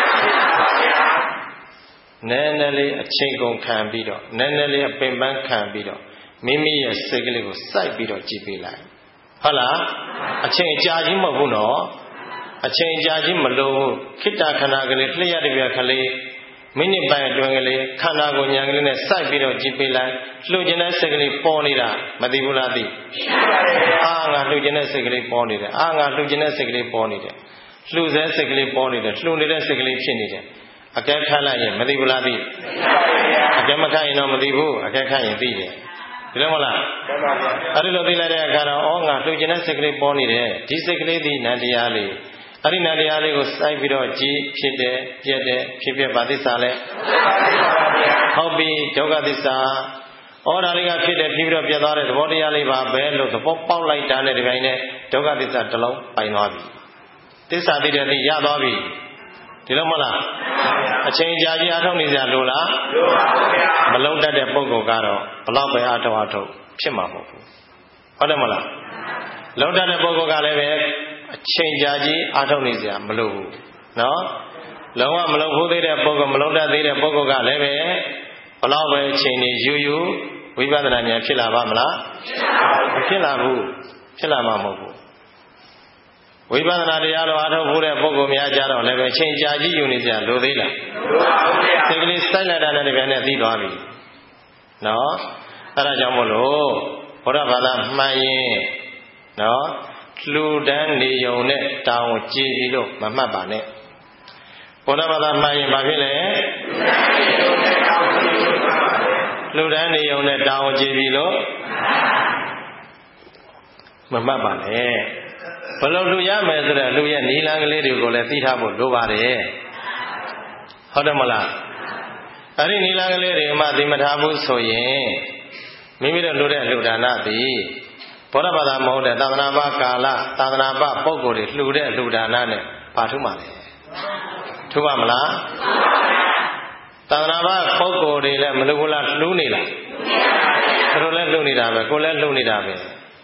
နည်းနည်းလေးအချိန်ကုန်ခံပြီးတော့နည်းနည်းလေးအပင်ပန်းခံပြီးတော့မိမိရဲ့စိတ်ကလေးကိုစိုက်ပြီးတော့ကြည့်ပေးလိုက်ဟုတ်လားအချိန်ကြာကြီးမဟုတ်ဘူးနော်အချိန်ကြာကြီးမလို့ခိတ္တခဏကလေးလျှက်ရတဲ့ပြကလေးမိနစ်ပိုင်းအတွင်းကလေးခန္ဓာကိုယ်ဉာဏ်ကလေးနဲ့စိုက်ပြီးတော့ကြည့်ပေးလိုက်လှုပ်ခြင်းတဲ့စိတ်ကလေးပေါ်နေတာမသိဘူးလားသိအာငါလှုပ်ခြင်းတဲ့စိတ်ကလေးပေါ်နေတယ်အာငါလှုပ်ခြင်းတဲ့စိတ်ကလေးပေါ်နေတယ်လှုပ်စေစိတ်ကလေးပေါ်နေတယ်လှုပ်နေတဲ့စိတ်ကလေးဖြစ်နေတယ်အကဲခတ်လိုက်ရင်မသိဘူးလားသိအကဲမခတ်ရင်တော့မသိဘူးအကဲခတ်ရင်သိတယ်ဒီလိုမလားအဲ့ဒီလိုသိလိုက်တဲ့အခါတော့ဩငါလှုပ်ခြင်းတဲ့စိတ်ကလေးပေါ်နေတယ်ဒီစိတ်ကလေးဒီနန္တရားလေးအဲ့ဒီနန္တရားလေးကိုစိုက်ပြီးတော့ကြည်ဖြစ်တယ်ပြက်တယ်ဖြစ်ပြပါသစ္စာလဲဟုတ်ပြီဒုက္ခသစ္စာဩဒါလေးကဖြစ်တယ်ပြီးပြီးတော့ပြတ်သွားတဲ့သဘောတရားလေးပါပဲလို့သဘောပေါက်လိုက်တာနဲ့ဒီပိုင်းနဲ့ဒုက္ခသစ္စာတစ်လုံးပိုင်သွားပြီသစ္စာသိတဲ့သိရသွားပြီဒီလိုမလားအချိန်ကြာကြီးအားထုတ်နေကြလို့လားမလုံးတတ်တဲ့ပုဂ္ဂိုလ်ကတော့ဘလောက်ပဲအားထုတ်အားထုတ်ဖြစ်မှာမဟုတ်ဘူးဟုတ်တယ်မလားလုံးတတ်တဲ့ပုဂ္ဂိုလ်ကလည်းပဲအချိန်ကြာကြီးအားထုတ်နေကြမလို့ဘူးနော်လုံးဝမလုံးဘူးသေးတဲ့ပုဂ္ဂိုလ်မလုံးတတ်သေးတဲ့ပုဂ္ဂိုလ်ကလည်းပဲဘလောက်ပဲအချိန်ကြီးယူယူဝိပဿနာဉာဏ်ဖြစ်လာပါမလားမဖြစ်လာဘူးဖြစ်လာမှာမဟုတ်ဘူးဝိပဿနာတရားတော်အားထုတ်ဖို့တဲ့ပုဂ္ဂိုလ်များကြတော့လည်းပဲချိန်ကြာကြီးယူနေကြလို့သေးလားစိတ်ကလေးစိုက်လိုက်တာနဲ့တပြိုင်နက်သိသွားပြီနော်အဲ့ဒါကြောင့်မို့လို့ဘုရားဘာသာမှန်ရင်နော်လှူဒန်းနေုံနဲ့တောင်းကြည်ပြီးလို့မမှတ်ပါနဲ့ဘုရားဘာသာမှန်ရင်ဘာဖြစ်လဲလှူဒန်းနေုံနဲ့တောင်းကြည်ပြီးလို့မမှတ်ပါနဲ့ဘယ်လိုလူရမယ်ဆိုတော့လူရဲ့နီလန်းကလေးတွေကိုလည်းသိထားဖို့လိုပါတယ်ဟုတ်တယ်မလားအဲ့ဒီနီလန်းကလေးတွေမှသိမထားဘူးဆိုရင်မိမိတို့လူတဲ့လူဒါနသည်ဘောဓဘာသာမဟုတ်တဲ့သာသနာ့ဘကာလသာသနာ့ဘပုဂ္ဂိုလ်တွေလှူတဲ့လူဒါနနဲ့ဘာထူးမှာလဲထူးပါမလားသာသနာ့ဘပုဂ္ဂိုလ်တွေလည်းမလှူဘူးလားလှူနေလားသူတို့လည်းလှူနေတာပဲကိုယ်လည်းလှူနေတာပဲ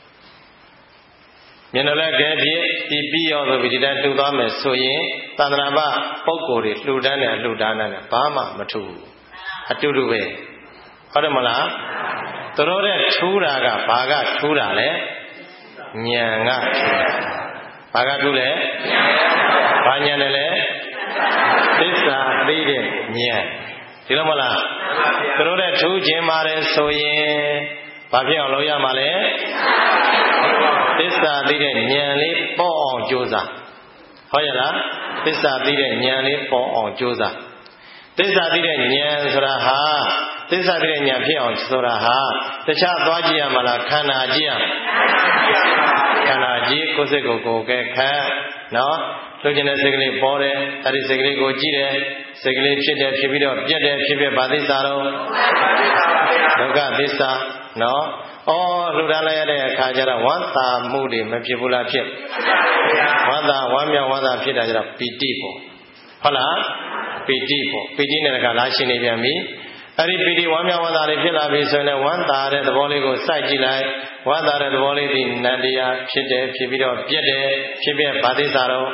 မျက်နှာလည်းကဲပြည့်ပြီးပြီးရောဆိုပြီးဒီတိုင်းလှူသွားမယ်ဆိုရင်သာသနာ့ဘပုဂ္ဂိုလ်တွေလှူဒန်းတဲ့လှူဒါနနဲ့ဘာမှမထူးဘူးအတူတူပဲဟုတ်တယ်မလားသူတို့တဲ့ထူးတာကဘာကထူးတာလဲဉာဏ်ကထူးတာဘာကထူးလဲဘာဉာဏ်နဲ့လဲသစ္စာသိတဲ့ဉာဏ်ဒီလိုမလားသူတို့တဲ့ထူးခြင်းပါတယ်ဆိုရင်ဘာဖြစ်အောင်လုပ်ရမှာလဲသစ္စာသိတဲ့ဉာဏ်လေးပေါ်အောင်ကြိုးစားဟုတ်ရဲ့လားသစ္စာသိတဲ့ဉာဏ်လေးပေါ်အောင်ကြိုးစားသစ္စာသိတဲ့ဉာဏ်ဆိုတာဟာသစ္စာသိတဲ့ဉာဏ်ဖြစ်အောင်ဆိုတာဟာတခြားသွားကြည့်ရမလားခန္ဓာကြည့်ရခန္ဓာကြည့်ကိုယ်စိတ်ကိုကိုယ်ကဲခံနော်လူကျင်တဲ့စိတ်ကလေးပေါ်တယ်အဲ့ဒီစိတ်ကလေးကိုကြည့်တယ်စိတ်ကလေးဖြစ်တယ်ဖြစ်ပြီးတော့ပြက်တယ်ဖြစ်ဖြစ်ဗာသစ္စာတော့ဒုက္ခသစ္စာနော်အော်လှူဒါန်းလိုက်ရတဲ့အခါကျတော့ဝမ်းသာမှုတွေမဖြစ်ဘူးလားဖြစ်ဝမ်းသာဝမ်းမြောက်ဝမ်းသာဖြစ်တာကျတော့ပီတိပေါ့ဟုတ်လားပီတိပေါ့ပီတိနဲ့တခါလားရှင်းနေပြန်ပြီအဲ့ဒီပီတိဝမ်းမြောက်ဝမ်းသာတွေဖြစ်လာပြီဆိုရင်ဝမ်းသာတဲ့သဘောလေးကိုစိုက်ကြည့်လိုက်ဝမ်းသာတဲ့သဘောလေးဒီနန္တရားဖြစ်တယ်ဖြစ်ပြီးတော့ပြက်တယ်ဖြစ်ပြဗာသစ္စာတော့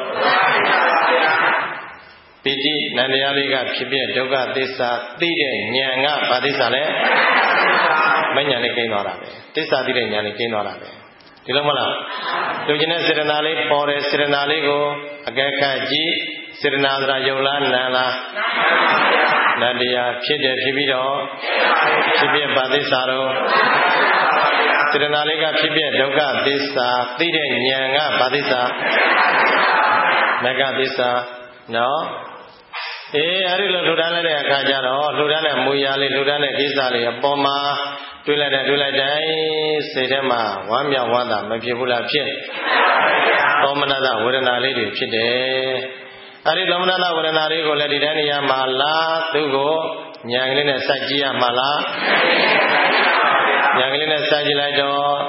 ပီတိနန္တရားလေးကဖြစ်ပြဒုက္ခသစ္စာသိတဲ့ဉာဏ်ကဗာသစ္စာလဲမဉာဏ်နဲ့ကျင်းသွားတာပဲသစ္စာသိတဲ့ဉာဏ်နဲ့ကျင်းသွားတာပဲဒီလိုမလားလူကျင်တဲ့စေတနာလေးပေါ်တယ်စေတနာလေးကိုအကဲခတ်ကြည့်စေတနာဆိုတာယုံလားနံလားနန္တရားဖြစ်တယ်ဖြစ်ပြီးတော့ဖြစ်ပြဗာသစ္စာတော့စေတနာလေးကဖြစ်ပြဒုက္ခသစ္စာသိတဲ့ဉာဏ်ကဗာသစ္စာမဂ္ဂသစ္စာနော်အေးအဲ့ဒီလိုလှူဒါန်းလိုက်တဲ့အခါကျတော့လှူဒါန်းတဲ့မူရာလေးလှူဒါန်းတဲ့ကိစ္စလေးအပေါ်မှာတွေးလိုက်တဲ့တွေးလိုက်တိုင်းစိတ်ထဲမှာဝမ်းမြောက်ဝမ်းသာမဖြစ်ဘူးလားဖြစ်သောမနတဝေဒနာလေးတွေဖြစ်တယ်အဲ့ဒီသောမနတဝေဒနာလေးကိုလည်းဒီတိုင်းနေရာမှာလားသူ့ကိုဉာဏ်ကလေးနဲ့စိုက်ကြည့်ရမှာလားဉာဏ်ကလေးနဲ့စိုက်ကြည့်လိုက်တော့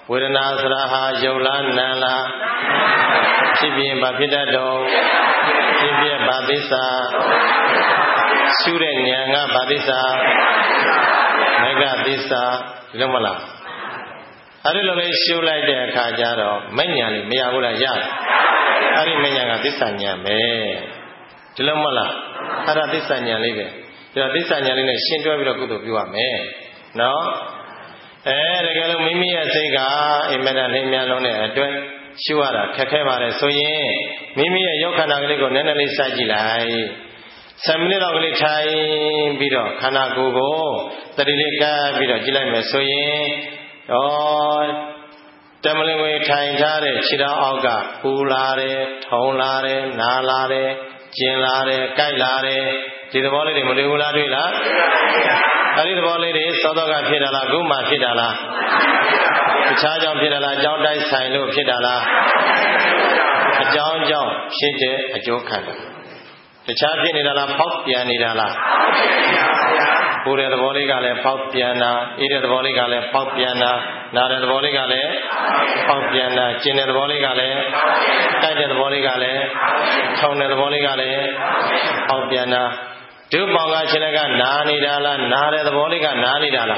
ဝေဒနာဆိုတာဟာယုတ်လားနာလားဖြစ်ပြင်ဘာဖြစ်တတ်တော့ဖြစ်ပြဘာသစ္စာရှုတဲ့ဉာဏ်ကဘာသစ္စာမေဃသစ္စာဒီလိုမလားအဲ့ဒီလိုလေးရှုလိုက်တဲ့အခါကျတော့မဉဏ်လေးမရဘူးလားရတယ်အဲ့ဒီမဉဏ်ကသစ္စာဉာဏ်ပဲဒီလိုမလားအဲ့ဒါသစ္စာဉာဏ်လေးပဲဒါသစ္စာဉာဏ်လေးနဲ့ရှင်းတွဲပြီးတော့ကုသိုလ်ပြုရမယ်နော်အဲတကယ်လို့မိမိရဲ့စိတ်ကအိမ်မက်တဲ့လေးများလုံးနဲ့အတွဲရှုရတာခက်ခဲပါတယ်ဆိုရင်မိမိရဲ့ရုပ်ခန္ဓာကလေးကိုနည်းနည်းလေးစိုက်ကြည့်လိုက်ဆယ်မိနစ်လောက်ကလေးထိုင်ပြီးတော့ခန္ဓာကိုယ်ကိုတတိလေးကပ်ပြီးတော့ကြည့်လိုက်မယ်ဆိုရင်ဩတမလင်ဝင်ထိုင်ထားတဲ့ခြေထောက်အောက်ကပူလာတယ်ထုံလာတယ်နားလာတယ်ကျင်လာတယ်ကြိုက်လာတယ်ဒီသဘောလေးတွေမတွေ့ဘူးလားတွေ့လားအဲ့ဒီသဘောလေးတွေသောတော့ကဖြစ်တာလားအခုမှဖြစ်တာလားတခြားကြောင့်ဖြစ်တာလားအကြောင်းတိုက်ဆိုင်လို့ဖြစ်တာလားအကြောင်းကြောင့်ဖြစ်တဲ့အကျိုးခံတာတခြားဖြစ်နေတာလားဖောက်ပြန်နေတာလားပူတဲ့သဘောလေးကလည်းဖောက်ပြန်တာအေးတဲ့သဘောလေးကလည်းဖောက်ပြန်တာနားတဲ့သဘောလေးကလည်းဖောက်ပြန်တာကျင်တဲ့သဘောလေးကလည်းတိုက်တဲ့သဘောလေးကလည်းထုံတဲ့သဘောလေးကလည်းဖောက်ပြန်တာဒုပေါင်ကခြေလက်ကနားနေတာလားနားတဲ့သဘောလေးကနားနေတာလား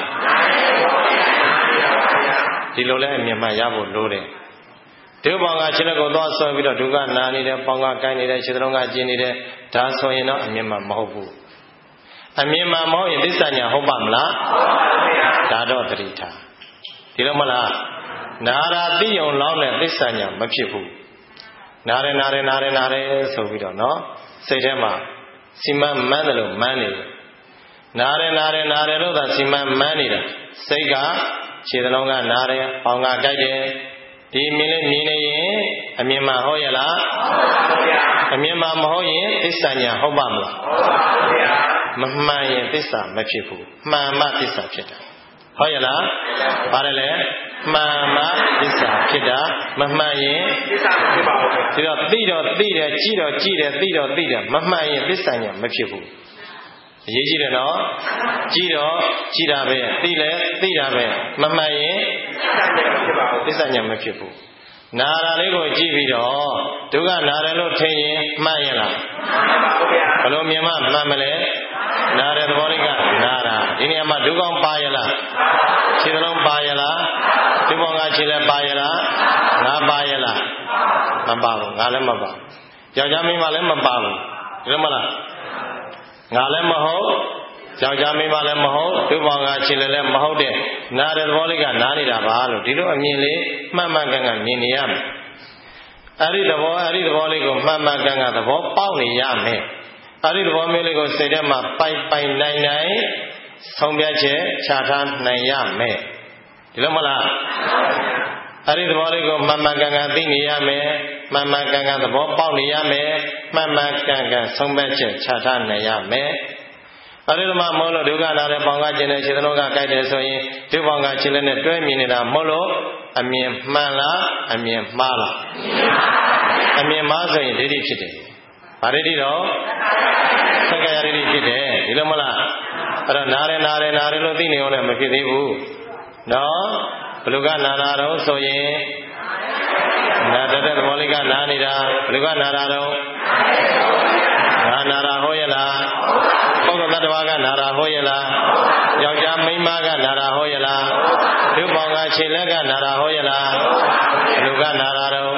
ဒီလိုလဲအမြင်မှရဖို့လိုတယ်ဒုပေါင်ကခြေလက်ကိုသွားဆွဲပြီးတော့ဒုကနားနေတယ်ပေါင်ကကိုင်းနေတယ်ခြေသလုံးကကျင်နေတယ်ဒါဆိုရင်တော့အမြင်မှမဟုတ်ဘူးအမြင်မှမဟုတ်ရင်သစ္စာညာဟုတ်ပါမလားဒါတော့တတိထားဒီလိုမလားနာရာသိယုံလောင်းတဲ့သစ္စာညာမဖြစ်ဘူးနားတယ်နားတယ်နားတယ်နားတယ်ဆိုပြီးတော့နော်စိတ်ထဲမှာစီမံမှန်းတယ်လို့မှန်းနေတယ်နားတယ်နားတယ်နားတယ်လို့သာစီမံမှန်းနေတာစိတ်ကခြေသလုံးကနားတယ်ပေါင်ကကြိုက်တယ်ဒီမြင်လေးမြင်နေရင်အမြင်မှဟုတ်ရဲ့လားအမြင်မှမဟုတ်ရင်သစ္စာညာဟုတ်ပါမလားမမှန်ရင်သစ္စာမဖြစ်ဘူးမှန်မှသစ္စာဖြစ်တာဟုတ်ရဲ့လားပါတယ်လေမှန်မှသစ္စာဖြစ်တာမမှန်ရင်သစ္စာမဖြစ်ပါဘူးဒီတော့သိတော့သိတယ်ကြည့်တော့ကြည့်တယ်သိတော့သိတယ်မမှန်ရင်သစ္စာညာမဖြစ်ဘူးအရေးကြီးတယ်နော်ကြည့်တော့ကြည့်တာပဲသိလဲသိတာပဲမမှန်ရင်သစ္စာညာမဖြစ်ဘူးနာရာလေးကိုကြည့်ပြီးတော့ဒုက္ခနာတယ်လို့ထင်ရင်မှန်ရဲ့လားဘယ်လိုမြင်မှမှန်မလဲနာတဲ့သဘောလေးကနာတာဒီနေရာမှာဒုက္ခပါရဲ့လားခြေလုံးပါရဲ့လားဒုက္ခကခြေလည်းပါရဲ့လားငါပါရဲ့လားမပါဘူးငါလည်းမပါဘူးယောက်ျားမိန်းမလည်းမပါဘူးဒီလိုမလားငါလည်းမဟုတ်ယောက်ျားမိန်းမလည်းမဟုတ်ဒုက္ခကခြေလည်းမဟုတ်တဲ့နာတဲ့သဘောလေးကနားနေတာပါလို့ဒီလိုအမြင်လေးမှန်မှန်ကန်ကန်မြင်နေရမယ်အဲ့ဒီသဘောအဲ့ဒီသဘောလေးကိုမှန်မှန်ကန်ကန်သဘောပေါက်နေရမယ်အဲ့ဒီသဘောမျိုးလေးကိုစိတ်ထဲမှာပိုင်ပိုင်နိုင်နိုင်ဆုံးဖြတ်ချက်ချထားနိုင်ရမယ်ဒီလိုမလားအဲ့ဒီသဘောလေးကိုမှန်မှန်ကန်ကန်သိနေရမယ်မှန်မှန်ကန်ကန်သဘောပေါက်နေရမယ်မှန်မှန်ကန်ကန်ဆုံးဖြတ်ချက်ချထားနိုင်ရမယ်အဲ့ဒီမှာမဟုတ်လို့ဒုက္ခလာတဲ့ပေါင်ကကျင်တဲ့ခြေသလုံးကကြိုက်တယ်ဆိုရင်ဒုပေါင်ကခြေလက်နဲ့တွဲမြင်နေတာမဟုတ်လို့အမြင်မှန်လားအမြင်မှားလားအမြင်မှားဆိုရင်ဒိဋ္ဌိဖြစ်တယ်။ဘာဒိဋ္ဌိတော့သက္ကာယဒိဋ္ဌိဖြစ်တယ်ဒီလိုမလားအဲ့တော့နားတယ်နားတယ်နားတယ်လို့သိနေအောင်လည်းမဖြစ်သေးဘူးနော်ဘယ်လိုကနာတာတော့ဆိုရင်နာတဲ့သဘောလေးကနားနေတာဘယ်လိုကနာတာတော့နာနာတာဟုတ်ရဲ့လားပုဂ္ဂိုလ်တ attva ကနာတာဟုတ်ရဲ့လားယောက်ျားမိန်းမကနာတာဟုတ်ရဲ့လားဒုပေါင်းကခြေလက်ကနာတာဟုတ်ရဲ့လားဘယ်လိုကနာတာတော့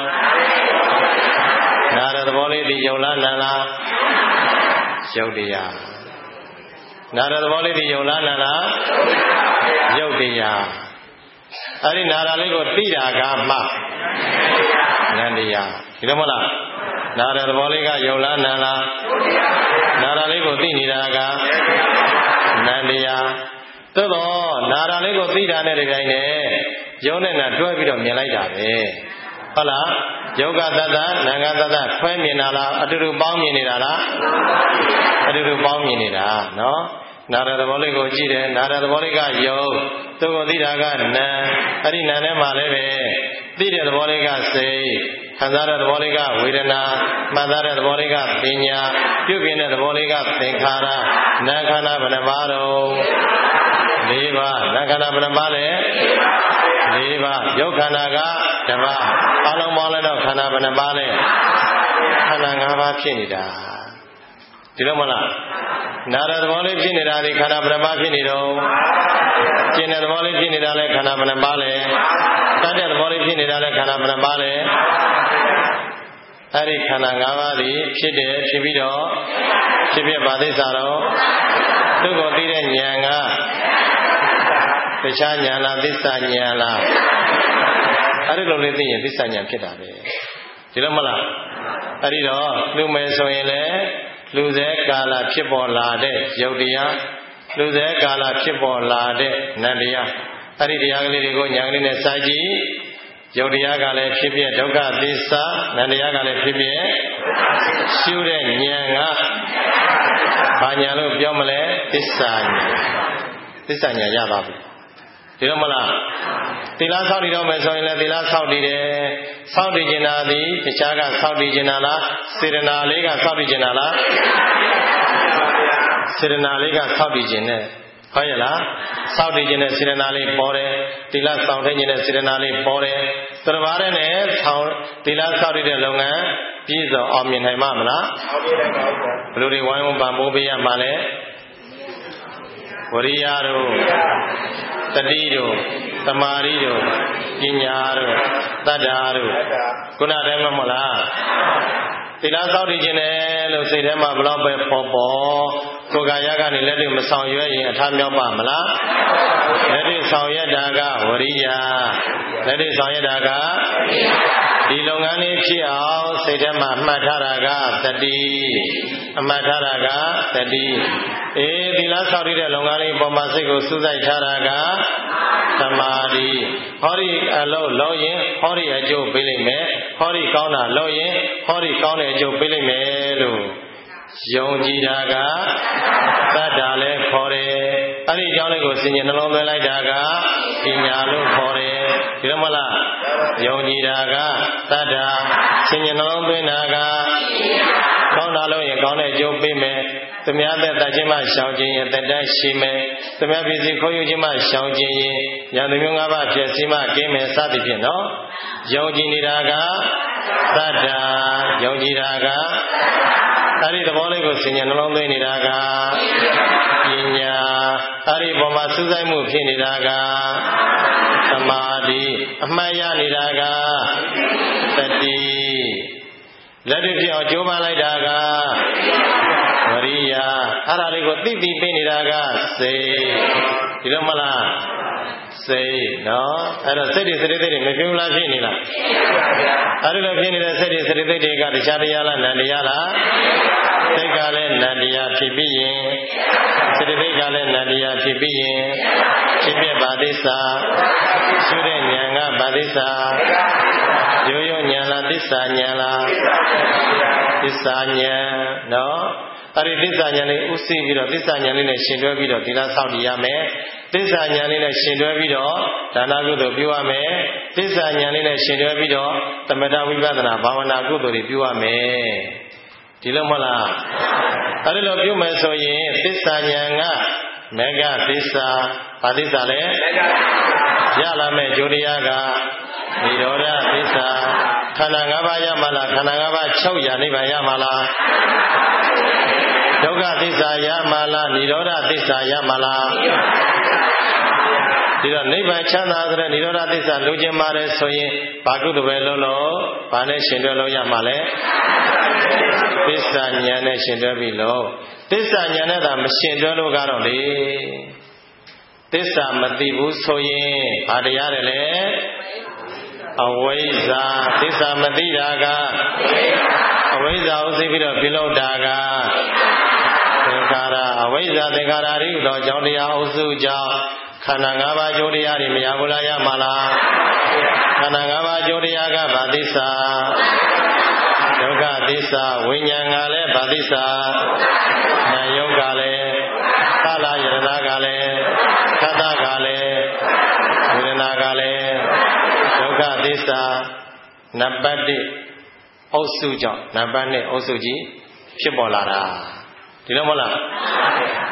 နာတဲ့သဘောလေးဒီယုံလားနာလားယုတ်တရားနာတဲ့သဘောလေးဒီယုံလားနာလားယုတ်တရားအဲ့ဒီနာတာလေးကိုသိတာကမှနန္တရားဒီလိုမလားနာတဲ့သဘောလေးကယုံလားနာလားနာတာလေးကိုသိနေတာကနန္တရားသို့တော့နာတာလေးကိုသိတာနဲ့တပြိုင်နက်ယုံနဲ့နာတွဲပြီးတော့မြင်လိုက်တာပဲဟုတ်လားယောဂတတ္တနာဂတတ္တခွဲမြင်တာလားအတူတူပေါင်းမြင်နေတာလားအတူတူပေါင်းမြင်နေတာနော်နာရသဘောလေးကိုကြည့်တယ်နာရသဘောလေးကယုံသူ့ကိုသိတာကနာအဲ့ဒီနာထဲမှာလည်းပဲသိတဲ့သဘောလေးကစိတ်ခံစားတဲ့သဘောလေးကဝေဒနာမှတ်သားတဲ့သဘောလေးကပညာပြုပြင်တဲ့သဘောလေးကသင်္ခါရနာခန္ဓာဘယ်နှပါတော့၄ပါးနာခန္ဓာဘယ်နှပါလဲလေးပါးယုတ်ခန္ဓာကဓမ္မအလုံးပေါင်းလိုက်တော့ခန္ဓာဘယ်နှပါးလဲခန္ဓာ၅ပါးဖြစ်နေတာဒီလိုမလားနာရသဘောလေးဖြစ်နေတာဒီခန္ဓာဘယ်နှပါးဖြစ်နေတော့ကျင်တဲ့သဘောလေးဖြစ်နေတာလဲခန္ဓာဘယ်နှပါးလဲတတ်တဲ့သဘောလေးဖြစ်နေတာလဲခန္ဓာဘယ်နှပါးလဲအဲ့ဒီခန္ဓာ၅ပါးဒီဖြစ်တယ်ဖြစ်ပြီးတော့ဖြစ်ဖြစ်ပါသိစားတော့သူ့ကိုသိတဲ့ဉာဏ်ကတခြားဉာဏ်လားသစ္စာဉာဏ်လားအဲ့ဒီလိုလေးသိရင်သစ္စာဉာဏ်ဖြစ်တာပဲဒီလိုမလားအဲ့ဒီတော့လူမယ်ဆိုရင်လေလူစဲကာလဖြစ်ပေါ်လာတဲ့ယုတ်တရားလူစဲကာလဖြစ်ပေါ်လာတဲ့နတ်တရားအဲ့ဒီတရားကလေးတွေကိုဉာဏ်ကလေးနဲ့စာကြည့်ယုတ်တရားကလည်းဖြစ်ဖြစ်ဒုက္ခသစ္စာနတ်တရားကလည်းဖြစ်ဖြစ်ရှုတဲ့ဉာဏ်ကဘာဉာဏ်လို့ပြောမလဲသစ္စာဉာဏ်သစ္စာဉာဏ်ရပါပြီဒီလိုမလားသီလဆောက်တည်တော့မယ်ဆိုရင်လည်းသီလဆောက်တည်တယ်ဆောက်တည်ခြင်းသာသည်တခြားကဆောက်တည်ခြင်းလားစေတနာလေးကဆောက်တည်ခြင်းလားစေတနာလေးကဆောက်တည်ခြင်းနဲ့ဟုတ်ရဲ့လားဆောက်တည်ခြင်းနဲ့စေတနာလေးပေါ်တယ်သီလဆောက်တည်ခြင်းနဲ့စေတနာလေးပေါ်တယ်သတ္တဝါတဲ့နဲ့ဆောက်သီလဆောက်တည်တဲ့လုပ်ငန်းပြည့်စုံအောင်မြင်နိုင်မှာမလားအောင်မြင်နိုင်ပါဘူးဘယ်လိုတွေဝိုင်းဝန်းပံ့ပိုးပေးရမှာလဲဝရိယတို့တတိတို့သမာဓိတို့ပညာတို့တတ္တာတို့ခုနတည်းမဟုတ်လားသီလဆောက်တည်ခြင်းနဲ့လို့စိတ်ထဲမှာဘလောက်ပဲပေါ်ပေါ်ကိုယ်ကာယကနေလက်တွေ့မဆောင်ရွက်ရင်အထားမြောက်ပါမလားလက်တွေ့ဆောင်ရွက်တာကဝရိယလက်တွေ့ဆောင်ရွက်တာကဒီလုပ်ငန်းလေးဖြစ်အောင်စိတ်ထဲမှာမှတ်ထားတာကတတိအမှတ်ထားတာကတတိအေးသီလဆောက်တည်တဲ့လုပ်ငန်းလေးပေါ်မှာစိတ်ကိုစူးစိုက်ထားတာကသမာဓိဟောဒီအလုံးလုံးရင်ဟောဒီအကျိုးပေးလိမ့်မယ်ဟောဒီကောင်းတာလုံးရင်ဟောဒီကောင်းတဲ့အကျိုးပေးလိမ့်မယ်လို့ယုံကြည်တာကသတ္တာလည်းခေါ်တယ်အဲ့ဒီအကြောင်းလေးကိုစဉ်းကျင်နှလုံးသွင်းလိုက်တာကပညာလို့ခေါ်တယ်ဒီလိုမလားယုံကြည်တာကသတ္တာစဉ်းကျင်နှလုံးသွင်းတာကကောင်းတာလို့ရင်ကောင်းတဲ့အကျိုးပေးမယ်သမ ्या သက်တတ်ခြင်းမှရှောင်ခြင်းရင်တတတ်ရှိမယ်သမ ्या ပြည်စီခိုးယူခြင်းမှရှောင်ခြင်းရင်ညာသူမျိုး၅ပါးဖြစ်စီမှကင်းမယ်စသည်ဖြင့်နော်ယုံကြည်နေတာကသတ္တာယုံကြည်တာကအဲ့ဒီသဘောလေးကိုစဉ်းကျင်နှလုံးသွင်းနေတာကပညာအဲ့ဒီပေါ်မှာစူးစိုက်မှုဖြစ်နေတာကသမာဓိအမှတ်ရနေတာကတတိလက်တွေ့ဖြစ်အောင်ကြိုးပမ်းလိုက်တာကဝရိယအဲ့ဒါလေးကိုသိသိပေးနေတာကစိတ်ဒီလိုမလားစိတ်နော်အဲ့တော့စိတ်တွေစိတ်တွေတွေမဖြစ်ဘူးလားဖြစ်နေလားအဲ့ဒီလိုဖြစ်နေတဲ့စိတ်တွေစိတ်တွေကတခြားတရားလားနန္တရားလားစိတ်ကလည်းနန္တရားဖြစ်ပြီးရင်စိတ်တွေကလည်းနန္တရားဖြစ်ပြီးရင်ဖြစ်ပြပါသစ္စာရှုတဲ့ဉာဏ်ကပါသစ္စာရိုးရိုးဉာဏ်လားသစ္စာဉာဏ်လားသစ္စာဉာဏ်နော်အဲ့ဒီသစ္စာဉာဏ်လေးဥသိပြီးတော့သစ္စာဉာဏ်လေးနဲ့ရှင်တွဲပြီးတော့ဒီလားဆောက်တည်ရမယ်သစ္စာဉာဏ်လေးနဲ့ရှင်တွဲပြီးတော့ဒါနကုသိုလ်ပြုရမယ်သစ္စာဉာဏ်လေးနဲ့ရှင်တွဲပြီးတော့သမထဝိပဿနာဘာဝနာကုသိုလ်တွေပြုရမယ်ဒီလိုမဟုတ်လားအဲ့ဒီလိုပြုမယ်ဆိုရင်သစ္စာဉာဏ်ကမေဃသစ္စာဘာသစ္စာလဲရလာမဲ့ဂျိုတရားကနိရောဓသစ္စာခန္ဓာ၅ပါးရမှာလားခန္ဓာ၅ပါးချုပ်ရနိဗ္ဗာန်ရမှာလားဒုက္ခသစ္စာရမှာလားနိရောဓသစ္စာရမှာလားဒီတော့နိဗ္ဗာန်ချမ်းသာတဲ့နိရောဓသစ္စာလိုချင်ပါတယ်ဆိုရင်ဘာကုသိုလ်ပဲလုပ်လို့ဘာနဲ့ရှင်တွဲလို့ရမှာလဲသစ္စာဉာဏ်နဲ့ရှင်တွဲပြီလို့သစ္စာဉာဏ်နဲ့သာမရှင်တွဲလို့ကတော့လေသစ္စာမသိဘူးဆိုရင်ဘာတရားတယ်လဲအဝိဇ္ဇာသစ္စာမသိတာကအဝိဇ္ဇာဥသိပြီးတော့ပြုလုပ်တာကသင်္ခါရအဝိဇ္ဇာသင်္ခါရဤသောကြောင့်တရားအုပ်စုကြောင့်ခန္ဓာ၅ပါးကျိုးတရားတွေမရဘူးလားရမှာလားခန္ဓာ၅ပါးကျိုးတရားကဘာသစ္စာဒုက္ခသစ္စာဝိညာဉ်ကလည်းဘာသစ္စာနာယုတ်ကလည်းသလာယရဏကလည်းသတ္တကလည်းဝေဒနာကလည်းဒုက္ခသစ္စာနံပါတ်၁အုပ်စုကြောင့်နံပါတ်၂အုပ်စုကြီးဖြစ်ပေါ်လာတာဒီလိုမဟုတ်လား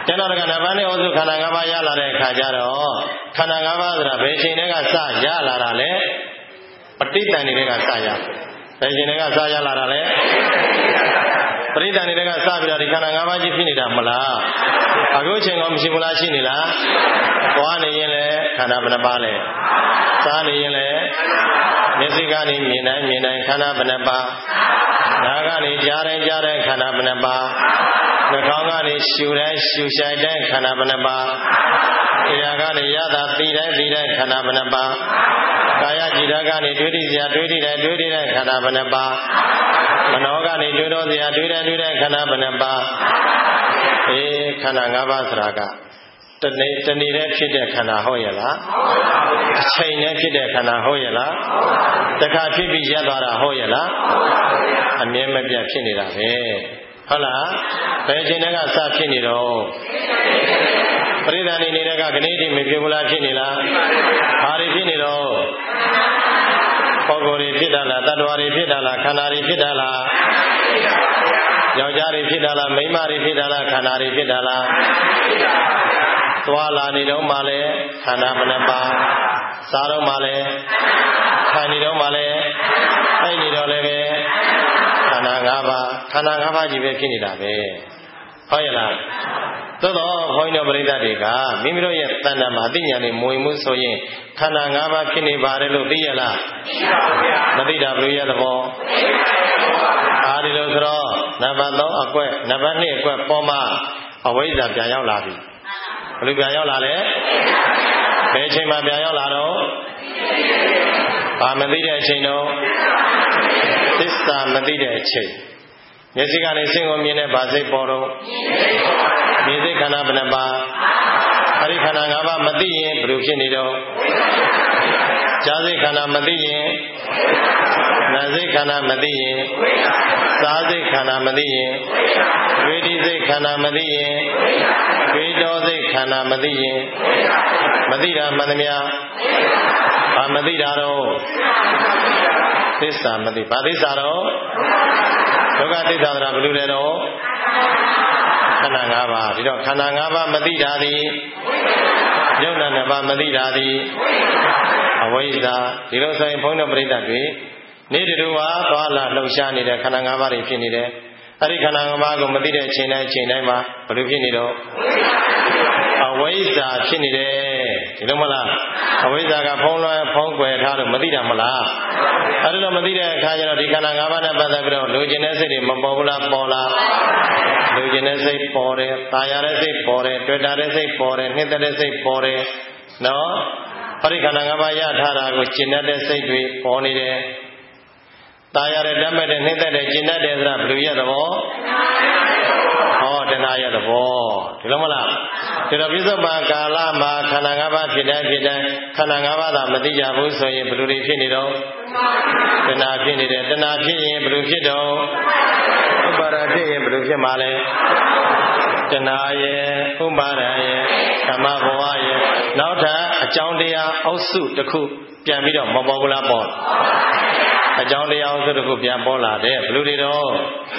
ကျွန်တော်ကနဗာနဲ့ဩစုခန္ဓာ၅ပါးရလာတဲ့အခါကျတော့ခန္ဓာ၅ပါးဆိုတာဘယ်ချိန်တည်းကစရလာတာလဲပဋိသန္ဓေတွေကစရဘယ်ချိန်တည်းကစရလာတာလဲပဋိသန္ဓေတွေကစပြီးတော့ဒီခန္ဓာ၅ပါးကြီးဖြစ်နေတာမလားအခုချိန်ကမရှိဘူးလားရှိနေလားသွားနေရင်လည်းခန္ဓာဘယ်နှပါးလဲစားနေရင်လည်းမျက်စိကနေမြင်တိုင်းမြင်တိုင်းခန္ဓာဘယ်နှပါးနားကနေကြားတိုင်းကြားတိုင်းခန္ဓာဘယ်နှပါးနှာခေါင်းကနေရှူတိုင်းရှူရှိုက်တိုင်းခန္ဓာဘယ်နှပါးအရာကနေရတာသိတိုင်းသိတိုင်းခန္ဓာဘယ်နှပါးကာယကြည်ဓာတ်ကနေတွေးတိစရာတွေးတိတိုင်းတွေးတိတိုင်းခန္ဓာဘယ်နှပါးမနောကနေတွေးတော့စရာတွေးတိုင်းတွေးတိုင်းခန္ဓာဘယ်နှပါးအေးခန္ဓာ၅ပါးဆိုတာကတနေ့တနေ့တည်းဖြစ်တဲ့ခန္ဓာဟုတ်ရဲ့လားအချိန်နဲ့ဖြစ်တဲ့ခန္ဓာဟုတ်ရဲ့လားတခါဖြစ်ပြီးရပ်သွားတာဟုတ်ရဲ့လားအမြဲမပြတ်ဖြစ်နေတာပဲဟုတ်လားဘယ်ချိန်တည်းကစဖြစ်နေတော့ပရိသန္တိနေတဲ့ကခဏိတိမဖြစ်ဘူးလားဖြစ်နေလားဘာတွေဖြစ်နေတော့ပုဂ္ဂိုလ်တွေဖြစ်တာလားတ attva တွေဖြစ်တာလားခန္ဓာတွေဖြစ်တာလားယောက်ျားတွေဖြစ်တာလားမိန်းမတွေဖြစ်တာလားခန္ဓာတွေဖြစ်တာလားသွားလာနေတော့မှလည်းခန္ဓာမနှပါစားတော့မှလည်းခံနေတော့မှလည်းအဲ့နေတော့လည်းပဲခန္ဓာ၅ပါးခန္ဓာ၅ပါးကြီးပဲဖြစ်နေတာပဲဟုတ်ရဲ့လားသို့တော့ဘုန်းကြီးတို့ပရိသတ်တွေကမိမိတို့ရဲ့တဏ္ဍာမှာအသိဉာဏ်နဲ့မဝင်မှုဆိုရင်ခန္ဓာ၅ပါးဖြစ်နေပါတယ်လို့သိရလားမသိတာဘယ်လိုရသဘောအားဒီလိုဆိုတော့နံပါတ်၃အကွက်နံပါတ်၂အကွက်ပေါ်မှာအဝိဇ္ဇာပြန်ရောက်လာပြီဘယ်လိုပြန်ရောက်လာလဲဘယ်အချိန်မှပြန်ရောက်လာတော့ဘာမသိတဲ့အချိန်တော့သစ္စာမသိတဲ့အချိန်မျက်စိကနေဆင်းကိုမြင်တဲ့ဗာစိတ်ပေါ်တော့မြင်စိတ်ခန္ဓာဘယ်နှပါအဲ့ဒီခန္ဓာ၅ပါးမသိရင်ဘယ်လိုဖြစ်နေတော့ကြားစိတ်ခန္ဓာမသိရင်နာစိတ်ခန္ဓာမသိရင်စားစိတ်ခန္ဓာမသိရင်ဝေဒိစိတ်ခန္ဓာမသိရင်ဝေဒောစိတ်ခန္ဓာမသိရင်မသိတာမှန်သမျှဘာမသိတာတော့သစ္စာမသိဘာသစ္စာတော့ဒုက္ခသစ္စာဆိုတာဘယ်လိုလဲတော့ခန္ဓာ၅ပါးဒီတော့ခန္ဓာ၅ပါးမသိတာသည်ယုံနာ၅ပါးမသိတာသည်အဝိဇ္ဇာဒီလိုဆိုရင်ဘုန်းတော်ပရိသတ်တွေနေတူဝါသွားလာလှုပ်ရှားနေတဲ့ခန္ဓာ၅ပါးတွေဖြစ်နေတယ်အဲ့ဒီခန္ဓာ၅ပါးကိုမသိတဲ့အချိန်တိုင်းအချိန်တိုင်းမှာဘယ်လိုဖြစ်နေတော့အဝိဇ္ဇာဖြစ်နေတယ်ဒီလိုမလားအဝိဇ္ဇာကဖုံးလွှဲဖုံးကွယ်ထားလို့မသိတာမလားအဲ့ဒီလိုမသိတဲ့အခါကျတော့ဒီခန္ဓာ၅ပါးနဲ့ပတ်သက်ပြီးတော့လိုချင်တဲ့စိတ်တွေမပေါ်ဘူးလားပေါ်လားလိုချင်တဲ့စိတ်ပေါ်တယ်တာယာတဲ့စိတ်ပေါ်တယ်တွေ့တာတဲ့စိတ်ပေါ်တယ်နှစ်သက်တဲ့စိတ်ပေါ်တယ်နော်အဲ့ဒီခန္ဓာ၅ပါးရထားတာကိုကျင့်တတ်တဲ့စိတ်တွေပေါ်နေတယ်တာယာတဲ့တတ်မဲ့တဲ့နှိမ့်သက်တဲ့ကျင့်တတ်တယ်ဆိုတာဘယ်လိုရသဘောဟောတဏှာရသဘောဒီလိုမလားဒီတော့ပြစ္ဆုတ်ပန်ကာလမှာခန္ဓာ၅ပါးဖြစ်တိုင်းဖြစ်တိုင်းခန္ဓာ၅ပါးသာမသိကြဘူးဆိုရင်ဘယ်လိုတွေဖြစ်နေတော့တဏှာဖြစ်နေတယ်တဏှာဖြစ်ရင်ဘယ်လိုဖြစ်တော့ဥပါဒဖြစ်ရင်ဘယ်လိုဖြစ်မှာလဲတဏှာရဲ့ဥပါဒရဲ့ဓမ္မဘဝရဲ့နောက်ထပ်အကြောင်းတရားအုပ်စုတစ်ခုပြန်ပြီးတော့မပေါ်ဘူးလားပေါ်အကြောင်းတရားအုပ်စုတစ်ခုပြန်ပေါ်လာတယ်ဘယ်လိုတွေတော့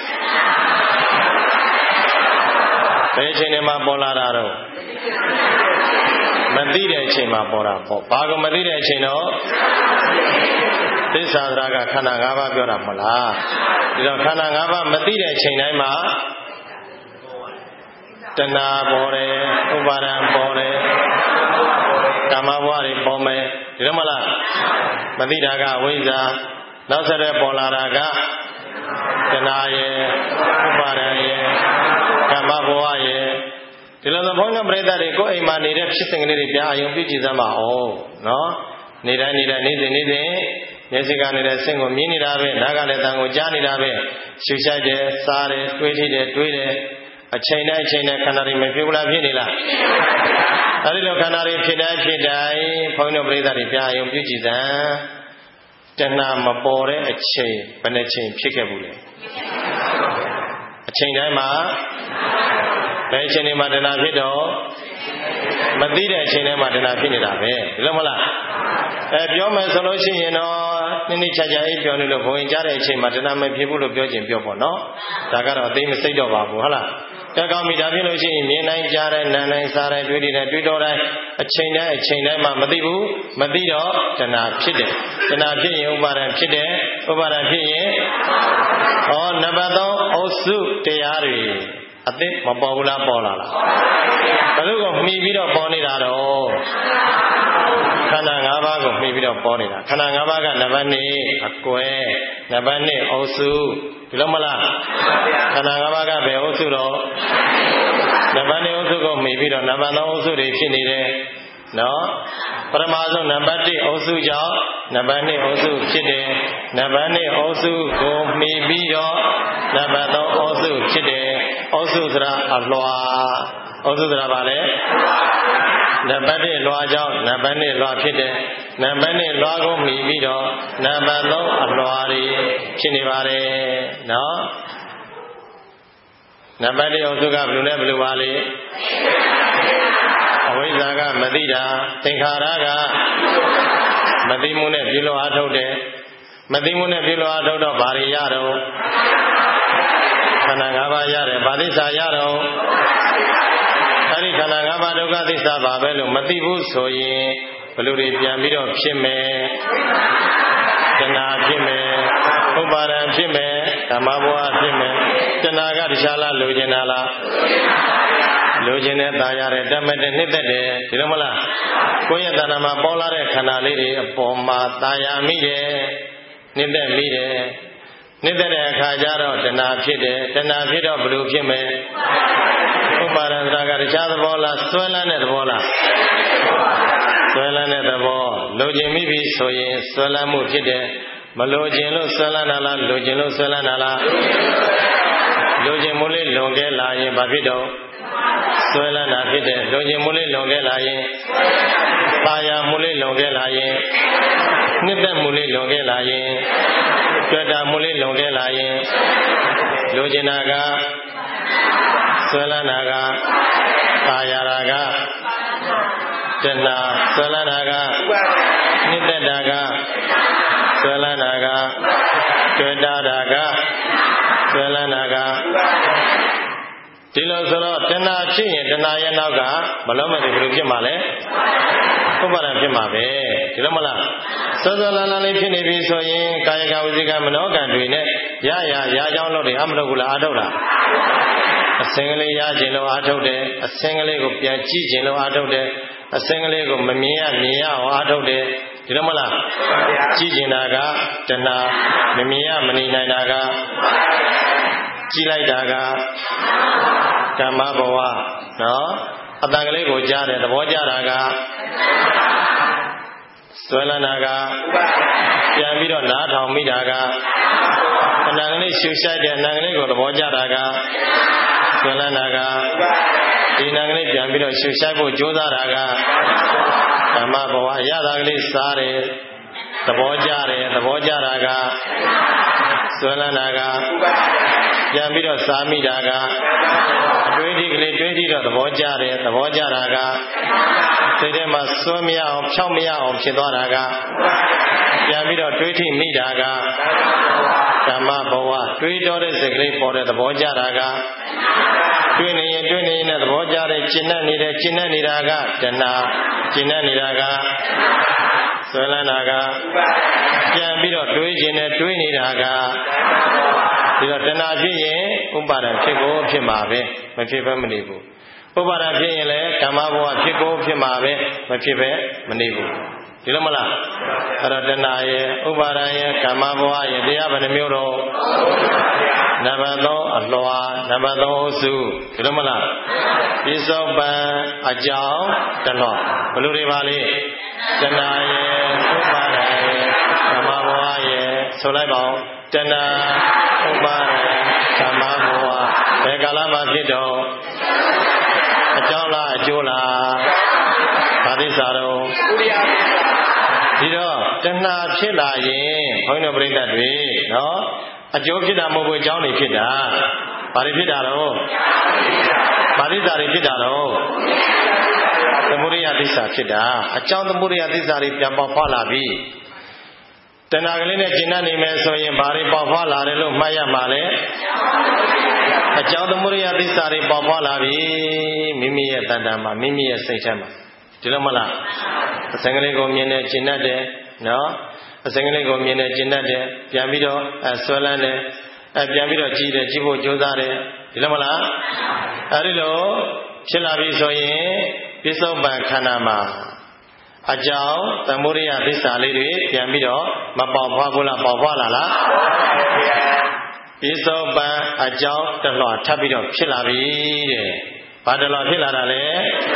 ဘယ်အချိန်မှာပေါ်လာတာတော့မသိတဲ့အချိန်မှာပေါ်တာပေါ့ဘာကိုမသိတဲ့အချိန်တော့သစ္စာသရကခန္ဓာ၅ပါးပြောတာမဟုတ်လားဒီတော့ခန္ဓာ၅ပါးမသိတဲ့အချိန်တိုင်းမှာတဏှာပေါ်တယ်ဥပါဒံပေါ်တယ်ကာမဘဝတွေပေါ်မယ်ဒီလိုမလားမသိတာကဝိဇ္ဇာနောက်ဆက်တဲ့ပေါ်လာတာကတဏှာရဲ့ဥပါဒံရဲ့ကာမဘဝရဲ့ဒီလိုသဘောနဲ့ပြိတ္တတွေကိုယ်အိမ်မှာနေတဲ့ဖြစ်စဉ်ကလေးတွေပြန်အာရုံပြုကြည့်စမ်းပါဦးနော်နေတိုင်းနေတဲ့နေ့စဉ်နေ့စဉ်မျက်စိကနေတဲ့ဆင့်ကိုမြင်နေတာပဲနားကလည်းတန်ကိုကြားနေတာပဲရှူရှိုက်တယ်စားတယ်တွေးထိတယ်တွေးတယ်အချိန်တိုင်းအချိန်တိုင်းခန္ဓာတွေမဖြစ်ဘူးလားဖြစ်နေလားအဲဒီလိုခန္ဓာတွေဖြစ်တိုင်းဖြစ်တိုင်းဘုန်းတော်ပြိတ္တတွေပြန်အာရုံပြုကြည့်စမ်းတဏှာမပေါ်တဲ့အချိန်ဘယ်နှချိန်ဖြစ်ခဲ့ဘူးလဲအချိန်တိုင်းမှာဘယ်အချိန်တွေမှာတဏှာဖြစ်တော့မသိတဲ့အချိန်တိုင်းမှာတဏှာဖြစ်နေတာပဲဒီလိုမလားအဲပြောမယ်ဆိုလို့ရှိရင်တော့နည်းနည်းချာချာလေးပြောနေလို့ဘုံရင်ကြတဲ့အချိန်မှာတဏှာမဖြစ်ဘူးလို့ပြောခြင်းပြောပေါ့နော်ဒါကတော့အသိမစိတ်တော့ပါဘူးဟုတ်လားတက်ကောင်းပြီဒါဖြစ်လို့ရှိရင်မြင်နိုင်ကြားတဲ့နားနိုင်စားတဲ့တွေ့တဲ့တွေ့တော်တိုင်းအချိန်တိုင်းအချိန်တိုင်းမှာမသိဘူးမသိတော့တဏှာဖြစ်တယ်တဏှာဖြစ်ရင်ဥပါဒံဖြစ်တယ်ဥပါဒံဖြစ်ရင်ဟောနံပါတ်သုံးအုပ်စုတရားတွေအသိမပေါ်ဘူးလားပေါ်လာလားဘယ်လိုကိုမှီပြီးတော့ပေါ်နေတာတော့ခန္ဓာ၅ပါးကိုမှီပြီးတော့ပေါ်နေတာခန္ဓာ၅ပါးကနံပါတ်နှစ်အကွယ်နံပါတ်နှစ်အုပ်စုဒီလိုမလားခန္ဓာ၅ပါးကဘယ်အုပ်စုတော့နံပါတ်နှစ်အုပ်စုကိုမှီပြီးတော့နံပါတ်သုံးအုပ်စုတွေဖြစ်နေတယ်နော်ပထမဆုံးနံပါတ်တစ်အုပ်စုကြောင့်နံပါတ်နှစ်အုပ်စုဖြစ်တယ်နံပါတ်နှစ်အုပ်စုကိုမှီပြီးတော့နံပါတ်သုံးအုပ်စုဖြစ်တယ်အုပ်စုဆိုတာအလွှာအုပ်စုဆိုတာဘာလဲနံပါတ်တစ်လွှာကြောင့်နံပါတ်နှစ်လွှာဖြစ်တယ်နံပါတ်နှစ်လွှာကိုမှီပြီးတော့နံပါတ်သုံးအလွှာတွေဖြစ်နေပါတယ်နော်နံပါတ်တစ်အုပ်စုကဘယ်လိုလဲဘယ်လိုပါလဲအဝိဇ္ဇာကမသိတာသင်္ခါရကမသိမှုနဲ့ပြုလို့အားထုတ်တယ်မသိမှုနဲ့ပြုလို့အားထုတ်တော့ဘာတွေရတော့ခန္ဓာ၅ပါးရတယ်ဗာသစ္စာရတော့အဲဒီခန္ဓာ၅ပါးဒုက္ခသစ္စာပါပဲလို့မသိဘူးဆိုရင်ဘယ်လိုတွေပြန်ပြီးတော့ဖြစ်မယ်တဏှာဖြစ်မယ်ဥပါဒံဖြစ်မယ်ဓမ္မဘဝဖြစ်မယ်တဏှာကတခြားလားလိုချင်တာလားလိုချင်တဲ့ตาရတဲ့တတ်မဲ့တဲ့နှစ်သက်တယ်ဒီလိုမလားကိုယ့်ရဲ့တဏ္ဍာမှာပေါ်လာတဲ့ခန္ဓာလေးတွေအပေါ်မှာตาရမိတယ်နှစ်သက်မိတယ်နှစ်သက်တဲ့အခါကျတော့တဏှာဖြစ်တယ်တဏှာဖြစ်တော့ဘယ်လိုဖြစ်မလဲဥပါဒံသကတခြားသဘောလားဆွဲလန်းတဲ့သဘောလားဆွဲလန်းတဲ့သဘောလိုချင်မိပြီဆိုရင်ဆွဲလန်းမှုဖြစ်တယ်မလိုချင်လို့ဆွဲလန်းတာလားလိုချင်လို့ဆွဲလန်းတာလားလိုချင်မှုလေးလွန်ခဲ့လာရင်ဘာဖြစ်တော့ဆွဲလန်းတာဖြစ်တယ်လိုချင်မှုလေးလွန်ခဲ့လာရင်ပါရမှုလေးလွန်ခဲ့လာရင်နှစ်သက်မှုလေးလွန်ခဲ့လာရင်တွေ့တာမှုလေးလွန်ခဲ့လာရင်လိုချင်တာကဆွဲလန်းတာကပါရတာကတဏှာဆွဲလန်းတာကနှစ်သက်တာကဆွဲလန်းတာကတွေ့တာတာကဆွဲလန်းတာကဒီလိုဆိုတော့တဏှာဖြစ်ရင်တဏှာရဲ့နောက်ကမလုံးမသိဘယ်လိုဖြစ်မှာလဲဥပါဒံဖြစ်မှာပဲဒီလိုမလားစောစောလန်းလန်းလေးဖြစ်နေပြီဆိုရင်ကာယကဝစီကမနောကံတွေနဲ့ရရရကြောင်းလို့တွေအမလို့ကလားအားထုတ်လားအစင်ကလေးရခြင်းလို့အားထုတ်တယ်အစင်ကလေးကိုပြန်ကြည့်ခြင်းလို့အားထုတ်တယ်အစင်ကလေးကိုမမြင်ရမြင်ရအောင်အားထုတ်တယ်ဒီလိုမလားကြည့်ခြင်းတာကတဏှာမမြင်ရမနေနိုင်တာကကြည့်လိုက်တာကဓမ္မဘဝနော်အတန်ကလေးကိုကြားတယ်သဘောကျတာကဆွဲလန်းတာကပြန်ပြီးတော့နားထောင်မိတာကအတန်ကလေးရှူရှိုက်တဲ့အတန်ကလေးကိုသဘောကျတာကဆွဲလန်းတာကဒီအတန်ကလေးပြန်ပြီးတော့ရှူရှိုက်ဖို့ကြိုးစားတာကဓမ္မဘဝရတာကလေးစားတယ်သဘောကျတယ်သဘောကျတာကဆွဲလန်းတာကပြန်ပြီးတော့စားမိတာကတွေးကြည့်ကလေးတွေးကြည့်တော့သဘောကျတယ်သဘောကျတာကစိတ်ထဲမှာစွဲမရအောင်ဖြောက်မရအောင်ဖြစ်သွားတာကပြန်ပြီးတော့တွေးထိမိတာကဓမ္မဘဝတွေးတော်တဲ့စိတ်ကလေးပေါ်တဲ့သဘောကျတာကတွေးနေရင်တွေးနေရင်သဘောကျတဲ့ကျဉ်းနေတယ်ကျဉ်းနေတာကတဏှာကျဉ်းနေတာကဆွဲလန်းတာကပြန်ပြီးတော့တွေးခြင်းနဲ့တွေးနေတာကဒီတော့တဏှာဖြစ်ရင်ဥပါဒံဖြစ်ကိုဖြစ်မှာပဲမဖြစ်ဘဲမနေဘူးဥပါဒံဖြစ်ရင်လည်းဓမ္မဘဝဖြစ်ကိုဖြစ်မှာပဲမဖြစ်ဘဲမနေဘူးဒီလိုမလားအဲ့တော့တဏှာရဲ့ဥပါဒံရဲ့ဓမ္မဘဝရဲ့တရားဘယ်နှမျိုးတော့နံပါတ်သုံးအလွှာနံပါတ်သုံးအုပ်စုဒီလိုမလားပြစ္ဆုတ်ပံအကြောင်းတလွှာဘယ်လိုတွေပါလဲတဏှာရဲ့ဥပါဒံရဲ့ဓမ္မဘဝရဲ့ဆိုလိုက်ပါဦးတဏှာဥပါဒံဓမ္မဘဝဘယ်ကာလမှာဖြစ်တော့အကြောင်းလားအကျိုးလားဘာသစ္စာတော့ဒီတော့တဏှာဖြစ်လာရင်ဘုန်းကြီးတို့ပြိဿတွေနော်အကျိုးဖြစ်တာမဟုတ်ဘူးအကြောင်းတွေဖြစ်တာဘာတွေဖြစ်တာတော့ဘာသစ္စာတွေဖြစ်တာတော့သမုဒိယသစ္စာဖြစ်တာအကြောင်းသမုဒိယသစ္စာတွေပြန်ပေါက်ဖွာလာပြီတဏှာကလေးနဲ့ကျင်တတ်နေမယ်ဆိုရင်ဘာတွေပေါက်ဖွာလာတယ်လို့မှတ်ရမှာလဲအကြောင်းသမုဒိယသစ္စာတွေပေါက်ဖွာလာပြီမိမိရဲ့တဏ္ဍာမှာမိမိရဲ့စိတ်ထဲမှာဒီလိုမလားအစင်ကလေးကိုမြင်နေကျင်တတ်တယ်နော်အစင်ကလေးကိုမြင်နေကျင်တတ်တယ်ပြန်ပြီးတော့အဲဆွဲလန်းတယ်အဲပြန်ပြီးတော့ကြည့်တယ်ကြည့်ဖို့ကြိုးစားတယ်ဒီလိုမလားအဲဒီလိုဖြစ်လာပြီဆိုရင်ပြစ္ဆုတ်ပံခန္ဓာမှာအကြောင်းသမုဒိယသစ္စာလေးတွေပြန်ပြီးတော့မပေါက်ဖွားဘူးလားပေါက်ဖွားလာလားပြစ္ဆုတ်ပံအကြောင်းတလွှာထပ်ပြီးတော့ဖြစ်လာပြီတဲ့ဘာတလွှာဖြစ်လာတာလဲ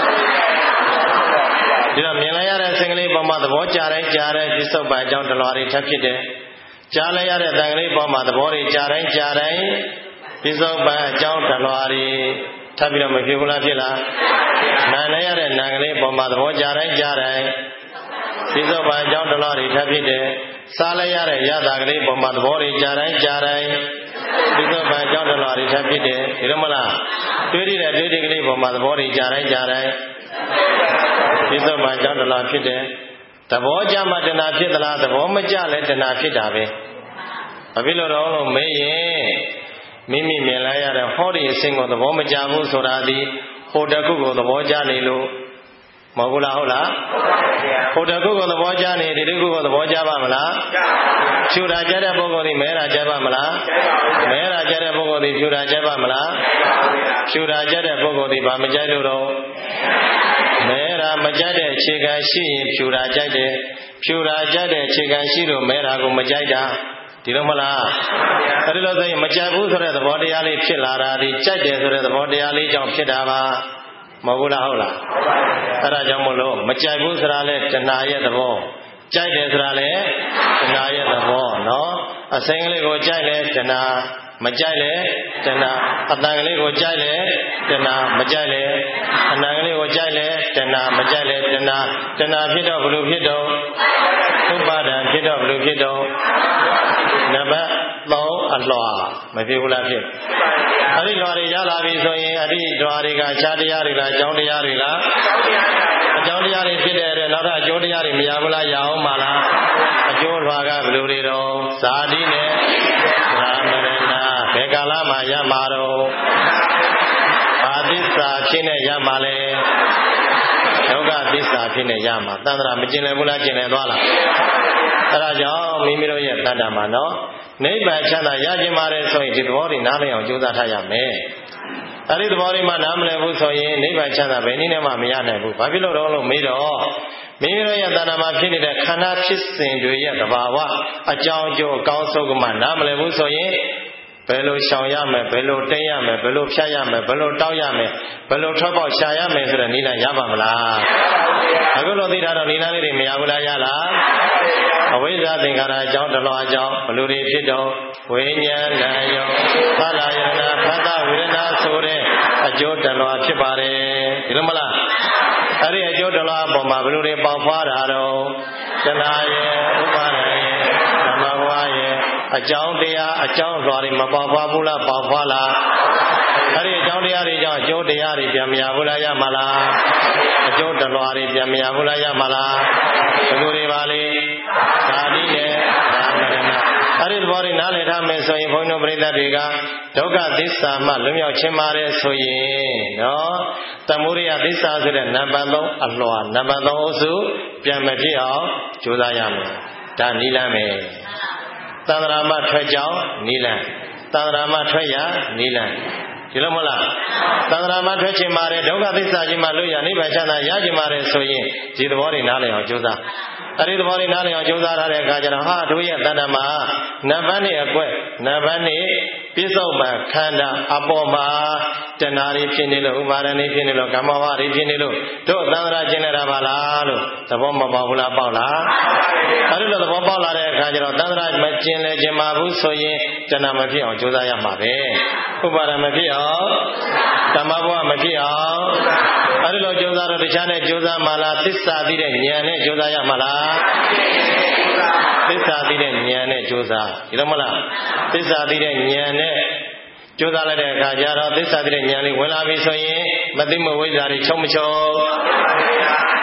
ဒီတော့မြင်လိုက်ရတဲ့စင်ကလေးပေါ်မှာသဘောကြတိုင်းကြားတိုင်းပြစ္ဆုတ်ပံအကြောင်းတလွှာတွေထပ်ဖြစ်တယ်ကြားလိုက်ရတဲ့တန်ကလေးပေါ်မှာသဘောတွေကြားတိုင်းကြားတိုင်းပြစ္ဆုတ်ပံအကြောင်းတလွှာတွေထပ်ပြီးတော့မဖြစ်ဘူးလားဖြစ်လားနာနေရတဲ့နာကလေးပေါ်မှာသဘောကြတိုင်းကြားတိုင်းပြစ္ဆုတ်ပံအကြောင်းတလွှာတွေထပ်ဖြစ်တယ်စားလိုက်ရတဲ့ရတာကလေးပေါ်မှာသဘောတွေကြားတိုင်းကြားတိုင်းပြစ္ဆုတ်ပံအကြောင်းတလွှာတွေထပ်ဖြစ်တယ်ဒီလိုမလားတွေးရတဲ့တွေးတဲ့ကလေးပေါ်မှာသဘောတွေကြားတိုင်းကြားတိုင်းပြစ္ဆုတ်ပံအကြောင်းတလွှာဖြစ်တယ်သဘောကြမှတဏှာဖြစ်သလားသဘောမကြလဲတဏှာဖြစ်တာပဲဘာဖြစ်လို့တော့လို့မေးရင်မိမိမြင်လိုက်ရတဲ့ဟောဒီအစဉ်ကိုသဘောမကြဘူးဆိုတာဒီဟိုတခုကိုသဘောကြနေလို့မဟုတ်ဘူးလားဟုတ်လားဟိုတခုကိုသဘောကြနေဒီတခုကိုသဘောကြပါမလားဖြူတာကြတဲ့ပုဂ္ဂိုလ်ဒီမဲတာကြပါမလားမဲတာကြတဲ့ပုဂ္ဂိုလ်ဒီဖြူတာကြပါမလားဖြူတာကြတဲ့ပုဂ္ဂိုလ်ဒီဘာမကြိုက်လို့တော့မဲတာမကြိုက်တဲ့အခြေခံရှိရင်ဖြူတာကြိုက်တယ်ဖြူတာကြတဲ့အခြေခံရှိလို့မဲတာကိုမကြိုက်တာဒီလိုမလားအဲဒီလိုဆိုရင်မကြိုက်ဘူးဆိုတဲ့သဘောတရားလေးဖြစ်လာတာဒီကြိုက်တယ်ဆိုတဲ့သဘောတရားလေးကြောင့်ဖြစ်တာပါမဟုတ်ဘူးလားဟုတ်လားအဲဒါကြောင့်မလို့မကြိုက်ဘူးဆိုတာလဲတဏှာရဲ့သဘောကြိုက်တယ်ဆိုတာလဲတဏှာရဲ့သဘောနော်အစိမ်းကလေးကိုကြိုက်လဲတဏှာမကြိုက်လဲတဏှာအတန်ကလေးကိုကြိုက်လဲတဏှာမကြိုက်လဲအနံကလေးကိုကြိုက်လဲတဏှာမကြိုက်လဲတဏှာတဏှာဖြစ်တော့ဘယ်လိုဖြစ်တော့ဥပါဒံဖြစ်တော့ဘယ်လိုဖြစ်တော့နံပါတ်သုံးအလွှာမဖြစ်ဘူးလားဖြစ်အဲ့ဒီလွှာတွေရလာပြီဆိုရင်အဲ့ဒီလွှာတွေကခြားတရားတွေလားအကြောင်းတရားတွေလားအကြောင်းတရားတွေဖြစ်တဲ့အတွက်နောက်ထပ်အကျိုးတရားတွေမရဘူးလားရအောင်ပါလားအကျိုးလွှာကဘယ်လိုတွေတော့ဇာတိနဲ့ရာမရဏဘယ်ကာလမှာရမှာတော့ဘာသစ္စာဖြစ်နေရမှာလဲဒုက္ခသစ္စာဖြစ်နေရမှာသန္တရာမကျင်လည်ဘူးလားကျင်လည်သွားလားအဲဒါကြောင့်မိမိတို့ရဲ့တဏ္ဍာမှာနော်နိဗ္ဗာန်ချမ်းသာရခြင်းပါတယ်ဆိုရင်ဒီသဘောတွေနားလည်အောင်ကြိုးစားထားရမယ်အဲဒီသဘောတွေမှနားမလည်ဘူးဆိုရင်နိဗ္ဗာန်ချမ်းသာဘယ်နည်းနဲ့မှမရနိုင်ဘူးဘာဖြစ်လို့တော့လို့မေးတော့မိမိတို့ရဲ့တဏ္ဍာမှာဖြစ်နေတဲ့ခန္ဓာဖြစ်စဉ်တွေရဲ့သဘာဝအကြောင်းအကျိုးအကောင်းဆုံးကမှနားမလည်ဘူးဆိုရင်ဘယ်လိုရှောင်ရမယ်ဘယ်လိုတိတ်ရမယ်ဘယ်လိုဖြတ်ရမယ်ဘယ်လိုတောက်ရမယ်ဘယ်လိုထွက်ပေါက်ရှာရမယ်ဆိုတဲ့နည်းလမ်းရပါမလားအခုလိုသိတာတော့နည်းလမ်းလေးတွေမရဘူးလားရလားအဝိဇ္ဇာသင်္ခါရအကြောင်းတလွှာအကြောင်းဘယ်လိုတွေဖြစ်တော့ဝိညာဏယောသလာယနာဖသဝေဒနာဆိုတဲ့အကျိုးတလွှာဖြစ်ပါတယ်ဒီလိုမလားအဲ့ဒီအကျိုးတလွှာအပေါ်မှာဘယ်လိုတွေပေါက်ဖွားတာတော့တဏှာရဲ့ဥပါဒရဲ့ဓမ္မဘဝရဲ့အကြောင်းတရားအကြောင်းလွှာတွေမပေါက်ဖွားဘူးလားပေါက်ဖွားလားအဲ့ဒီအကြောင်းတရားတွေကြောင့်အကျိုးတရားတွေပြန်မရဘူးလားရမှာလားအကျိုးတလွှာတွေပြန်မရဘူးလားရမှာလားဘယ်လိုတွေပါလဲဇာတိနဲ့ရာမရဏအဲ့ဒီသဘောတွေနားလည်ထားမယ်ဆိုရင်ဘုန်းကြီးတို့ပြိဿတွေကဒုက္ခသစ္စာမှလွတ်မြောက်ခြင်းပါတယ်ဆိုရင်နော်သမုဒိယသစ္စာဆိုတဲ့နံပါတ်သုံးအလွှာနံပါတ်သုံးအုပ်စုပြန်မဖြစ်အောင်ကြိုးစားရမယ်ဒါနိလမ်းပဲသန္တရာမထွက်ကြောင်းနိလမ်းသန္တရာမထွက်ရနိလမ်းဒီလိုမဟုတ်လားသန္တရာမထွက်ခြင်းပါတယ်ဒုက္ခသစ္စာခြင်းမှလွတ်ရနိဗ္ဗာန်ချမ်းသာရခြင်းပါတယ်ဆိုရင်ဒီသဘောတွေနားလည်အောင်ကြိုးစားအဲ့ဒီသဘောတွေနားလည်အောင်ကြိုးစားရတဲ့အခါကျတော့ဟာတို့ရဲ့တဏ္ဍာမှာနံပါတ်နဲ့အကွက်နံပါတ်နဲ့ပြစ္ဆုတ်ပံခန္ဓာအပေါ်မှာတဏှာတွေဖြစ်နေလို့ဥပါဒဏ်တွေဖြစ်နေလို့ကာမဝါတွေဖြစ်နေလို့တို့သန္တရာကျင်နေတာပါလားလို့သဘောမပေါက်ဘူးလားပေါက်လားအဲ့ဒီလိုသဘောပေါက်လာတဲ့အခါကျတော့သန္တရာမကျင်လဲကျင်ပါဘူးဆိုရင်တဏှာမဖြစ်အောင်ကြိုးစားရမှာပဲဥပါဒဏ်မဖြစ်အောင်ကာမဘဝမဖြစ်အောင်အဲ့ဒီလိုကြိုးစားတော့တခြားနဲ့ကြိုးစားမှလားသစ္စာသိတဲ့ဉာဏ်နဲ့ကြိုးစားရမှာလားသစ္စာသိတဲ့ဉာဏ်နဲ့ကြိုးစားဒီလိုမလားသစ္စာသိတဲ့ဉာဏ်နဲ့ကြိုးစားလိုက်တဲ့အခါကျတော့သစ္စာသိတဲ့ဉာဏ်လေးဝင်လာပြီဆိုရင်မသိမဝိဇ္ဇာတွေချုပ်မချုပ်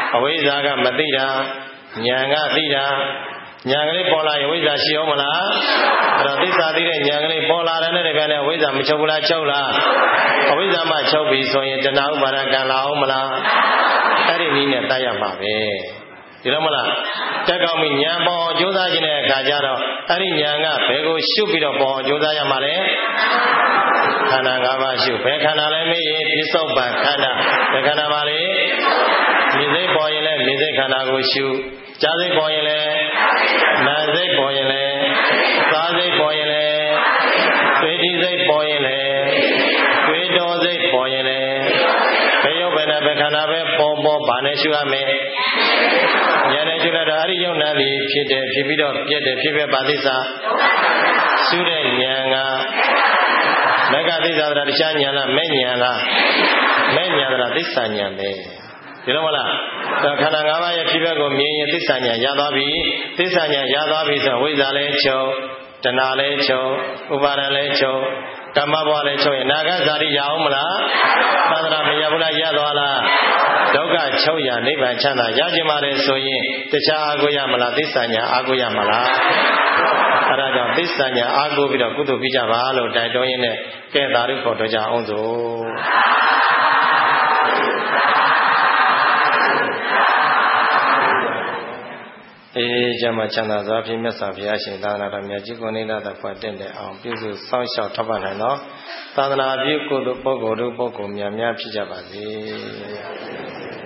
အဝိဇ္ဇာကမသိတာဉာဏ်ကသိတာဉာဏ်ကလေးပေါ်လာရင်ဝိဇ္ဇာရှိအောင်မလားအဲ့တော့သစ္စာသိတဲ့ဉာဏ်ကလေးပေါ်လာတဲ့နဲ့တပြိုင်နက်ဝိဇ္ဇာမချုပ်ဘူးလားချုပ်လားအဝိဇ္ဇာမှချုပ်ပြီဆိုရင်တဏှာဥပါဒကံလာအောင်မလားအဲ့ဒီနည်းနဲ့တတ်ရမှာပဲဒီလိုမလားတက်ကောင်းပြီဉာဏ်ပေါ်ကြိုးစားခြင်းတဲ့အခါကျတော့အဲ့ဒီဉာဏ်ကဘယ်ကိုရှုပ်ပြီးတော့ပေါ်ကြိုးစားရမှာလဲခန္ဓာ၅ပါးရှုဘယ်ခန္ဓာလဲမေးရင်ပြစ္ဆုတ်ပံခန္ဓာဘယ်ခန္ဓာပါလဲမြင်စိတ်ပေါ်ရင်လည်းမြင်စိတ်ခန္ဓာကိုရှုကြားစိတ်ပေါ်ရင်လည်းနာမ်စိတ်ပေါ်ရင်လည်းစားစိတ်ပေါ်ရင်လည်းတွေ့တိစိတ်ပေါ်ရင်လည်းတွေ့တော်စိတ်ပေါ်ရင်လည်းဘယ်ရောက်ပဲနဲ့ဘယ်ခန္ဓာပဲပေါ်ပေါ်ဘာနဲ့ရှုရမလဲဉာဏ်နဲ့ရှုရတော့အဲ့ဒီယုံနာပြီးဖြစ်တယ်ဖြစ်ပြီးတော့ပြည့်တယ်ဖြစ်ပြပါသစ္စာရှုတဲ့ဉာဏ်ကမဂ္ဂသစ္စာတရားတရားဉာဏ်လားမဲ့ဉာဏ်လားမဲ့ဉာဏ်လားသစ္စာဉာဏ်ပဲဒီလိုမလားခန္ဓာ၅ပါးရဲ့ဖြစ်ပျက်ကိုမြင်ရင်သစ္စာဉာဏ်ရသွားပြီသစ္စာဉာဏ်ရသွားပြီဆိုဝိဇ္ဇာလည်းချုပ်တဏှာလည်းချုပ်ဥပါဒံလည်းချုပ်ကမ္မဘဝလည်းချုပ်ရင်နာဂဇာတိရအောင်မလားသန္တရာမရဘူးလားရသွားလားဒုက္ခချုပ်ရနိဗ္ဗာန်ချမ်းသာရခြင်းပါလေဆိုရင်တခြားအာကိုရမလားသစ္စာဉာဏ်အာကိုရမလားအဲဒါကြောင့်သစ္စာဉာဏ်အာကိုပြီးတော့ကုသိုလ်ပြုကြပါလို့တိုက်တွန်းရင်းနဲ့ကဲသာဓုခေါ်တော်ကြအောင်စို့အေးကြမှာချမ်းသာစွာဖြင့်မြတ်စွာဘုရားရှင်သာသနာတော်မြတ်ကြီးကိုနိဒတ်ဖွယ်တင့်တဲ့အောင်ပြုစုစောင့်ရှောက်ထောက်ပံ့နိုင်သောသာသနာပြုကုသိုလ်ပုဂ္ဂိုလ်တို့ပုဂ္ဂိုလ်များများဖြစ်ကြပါစေ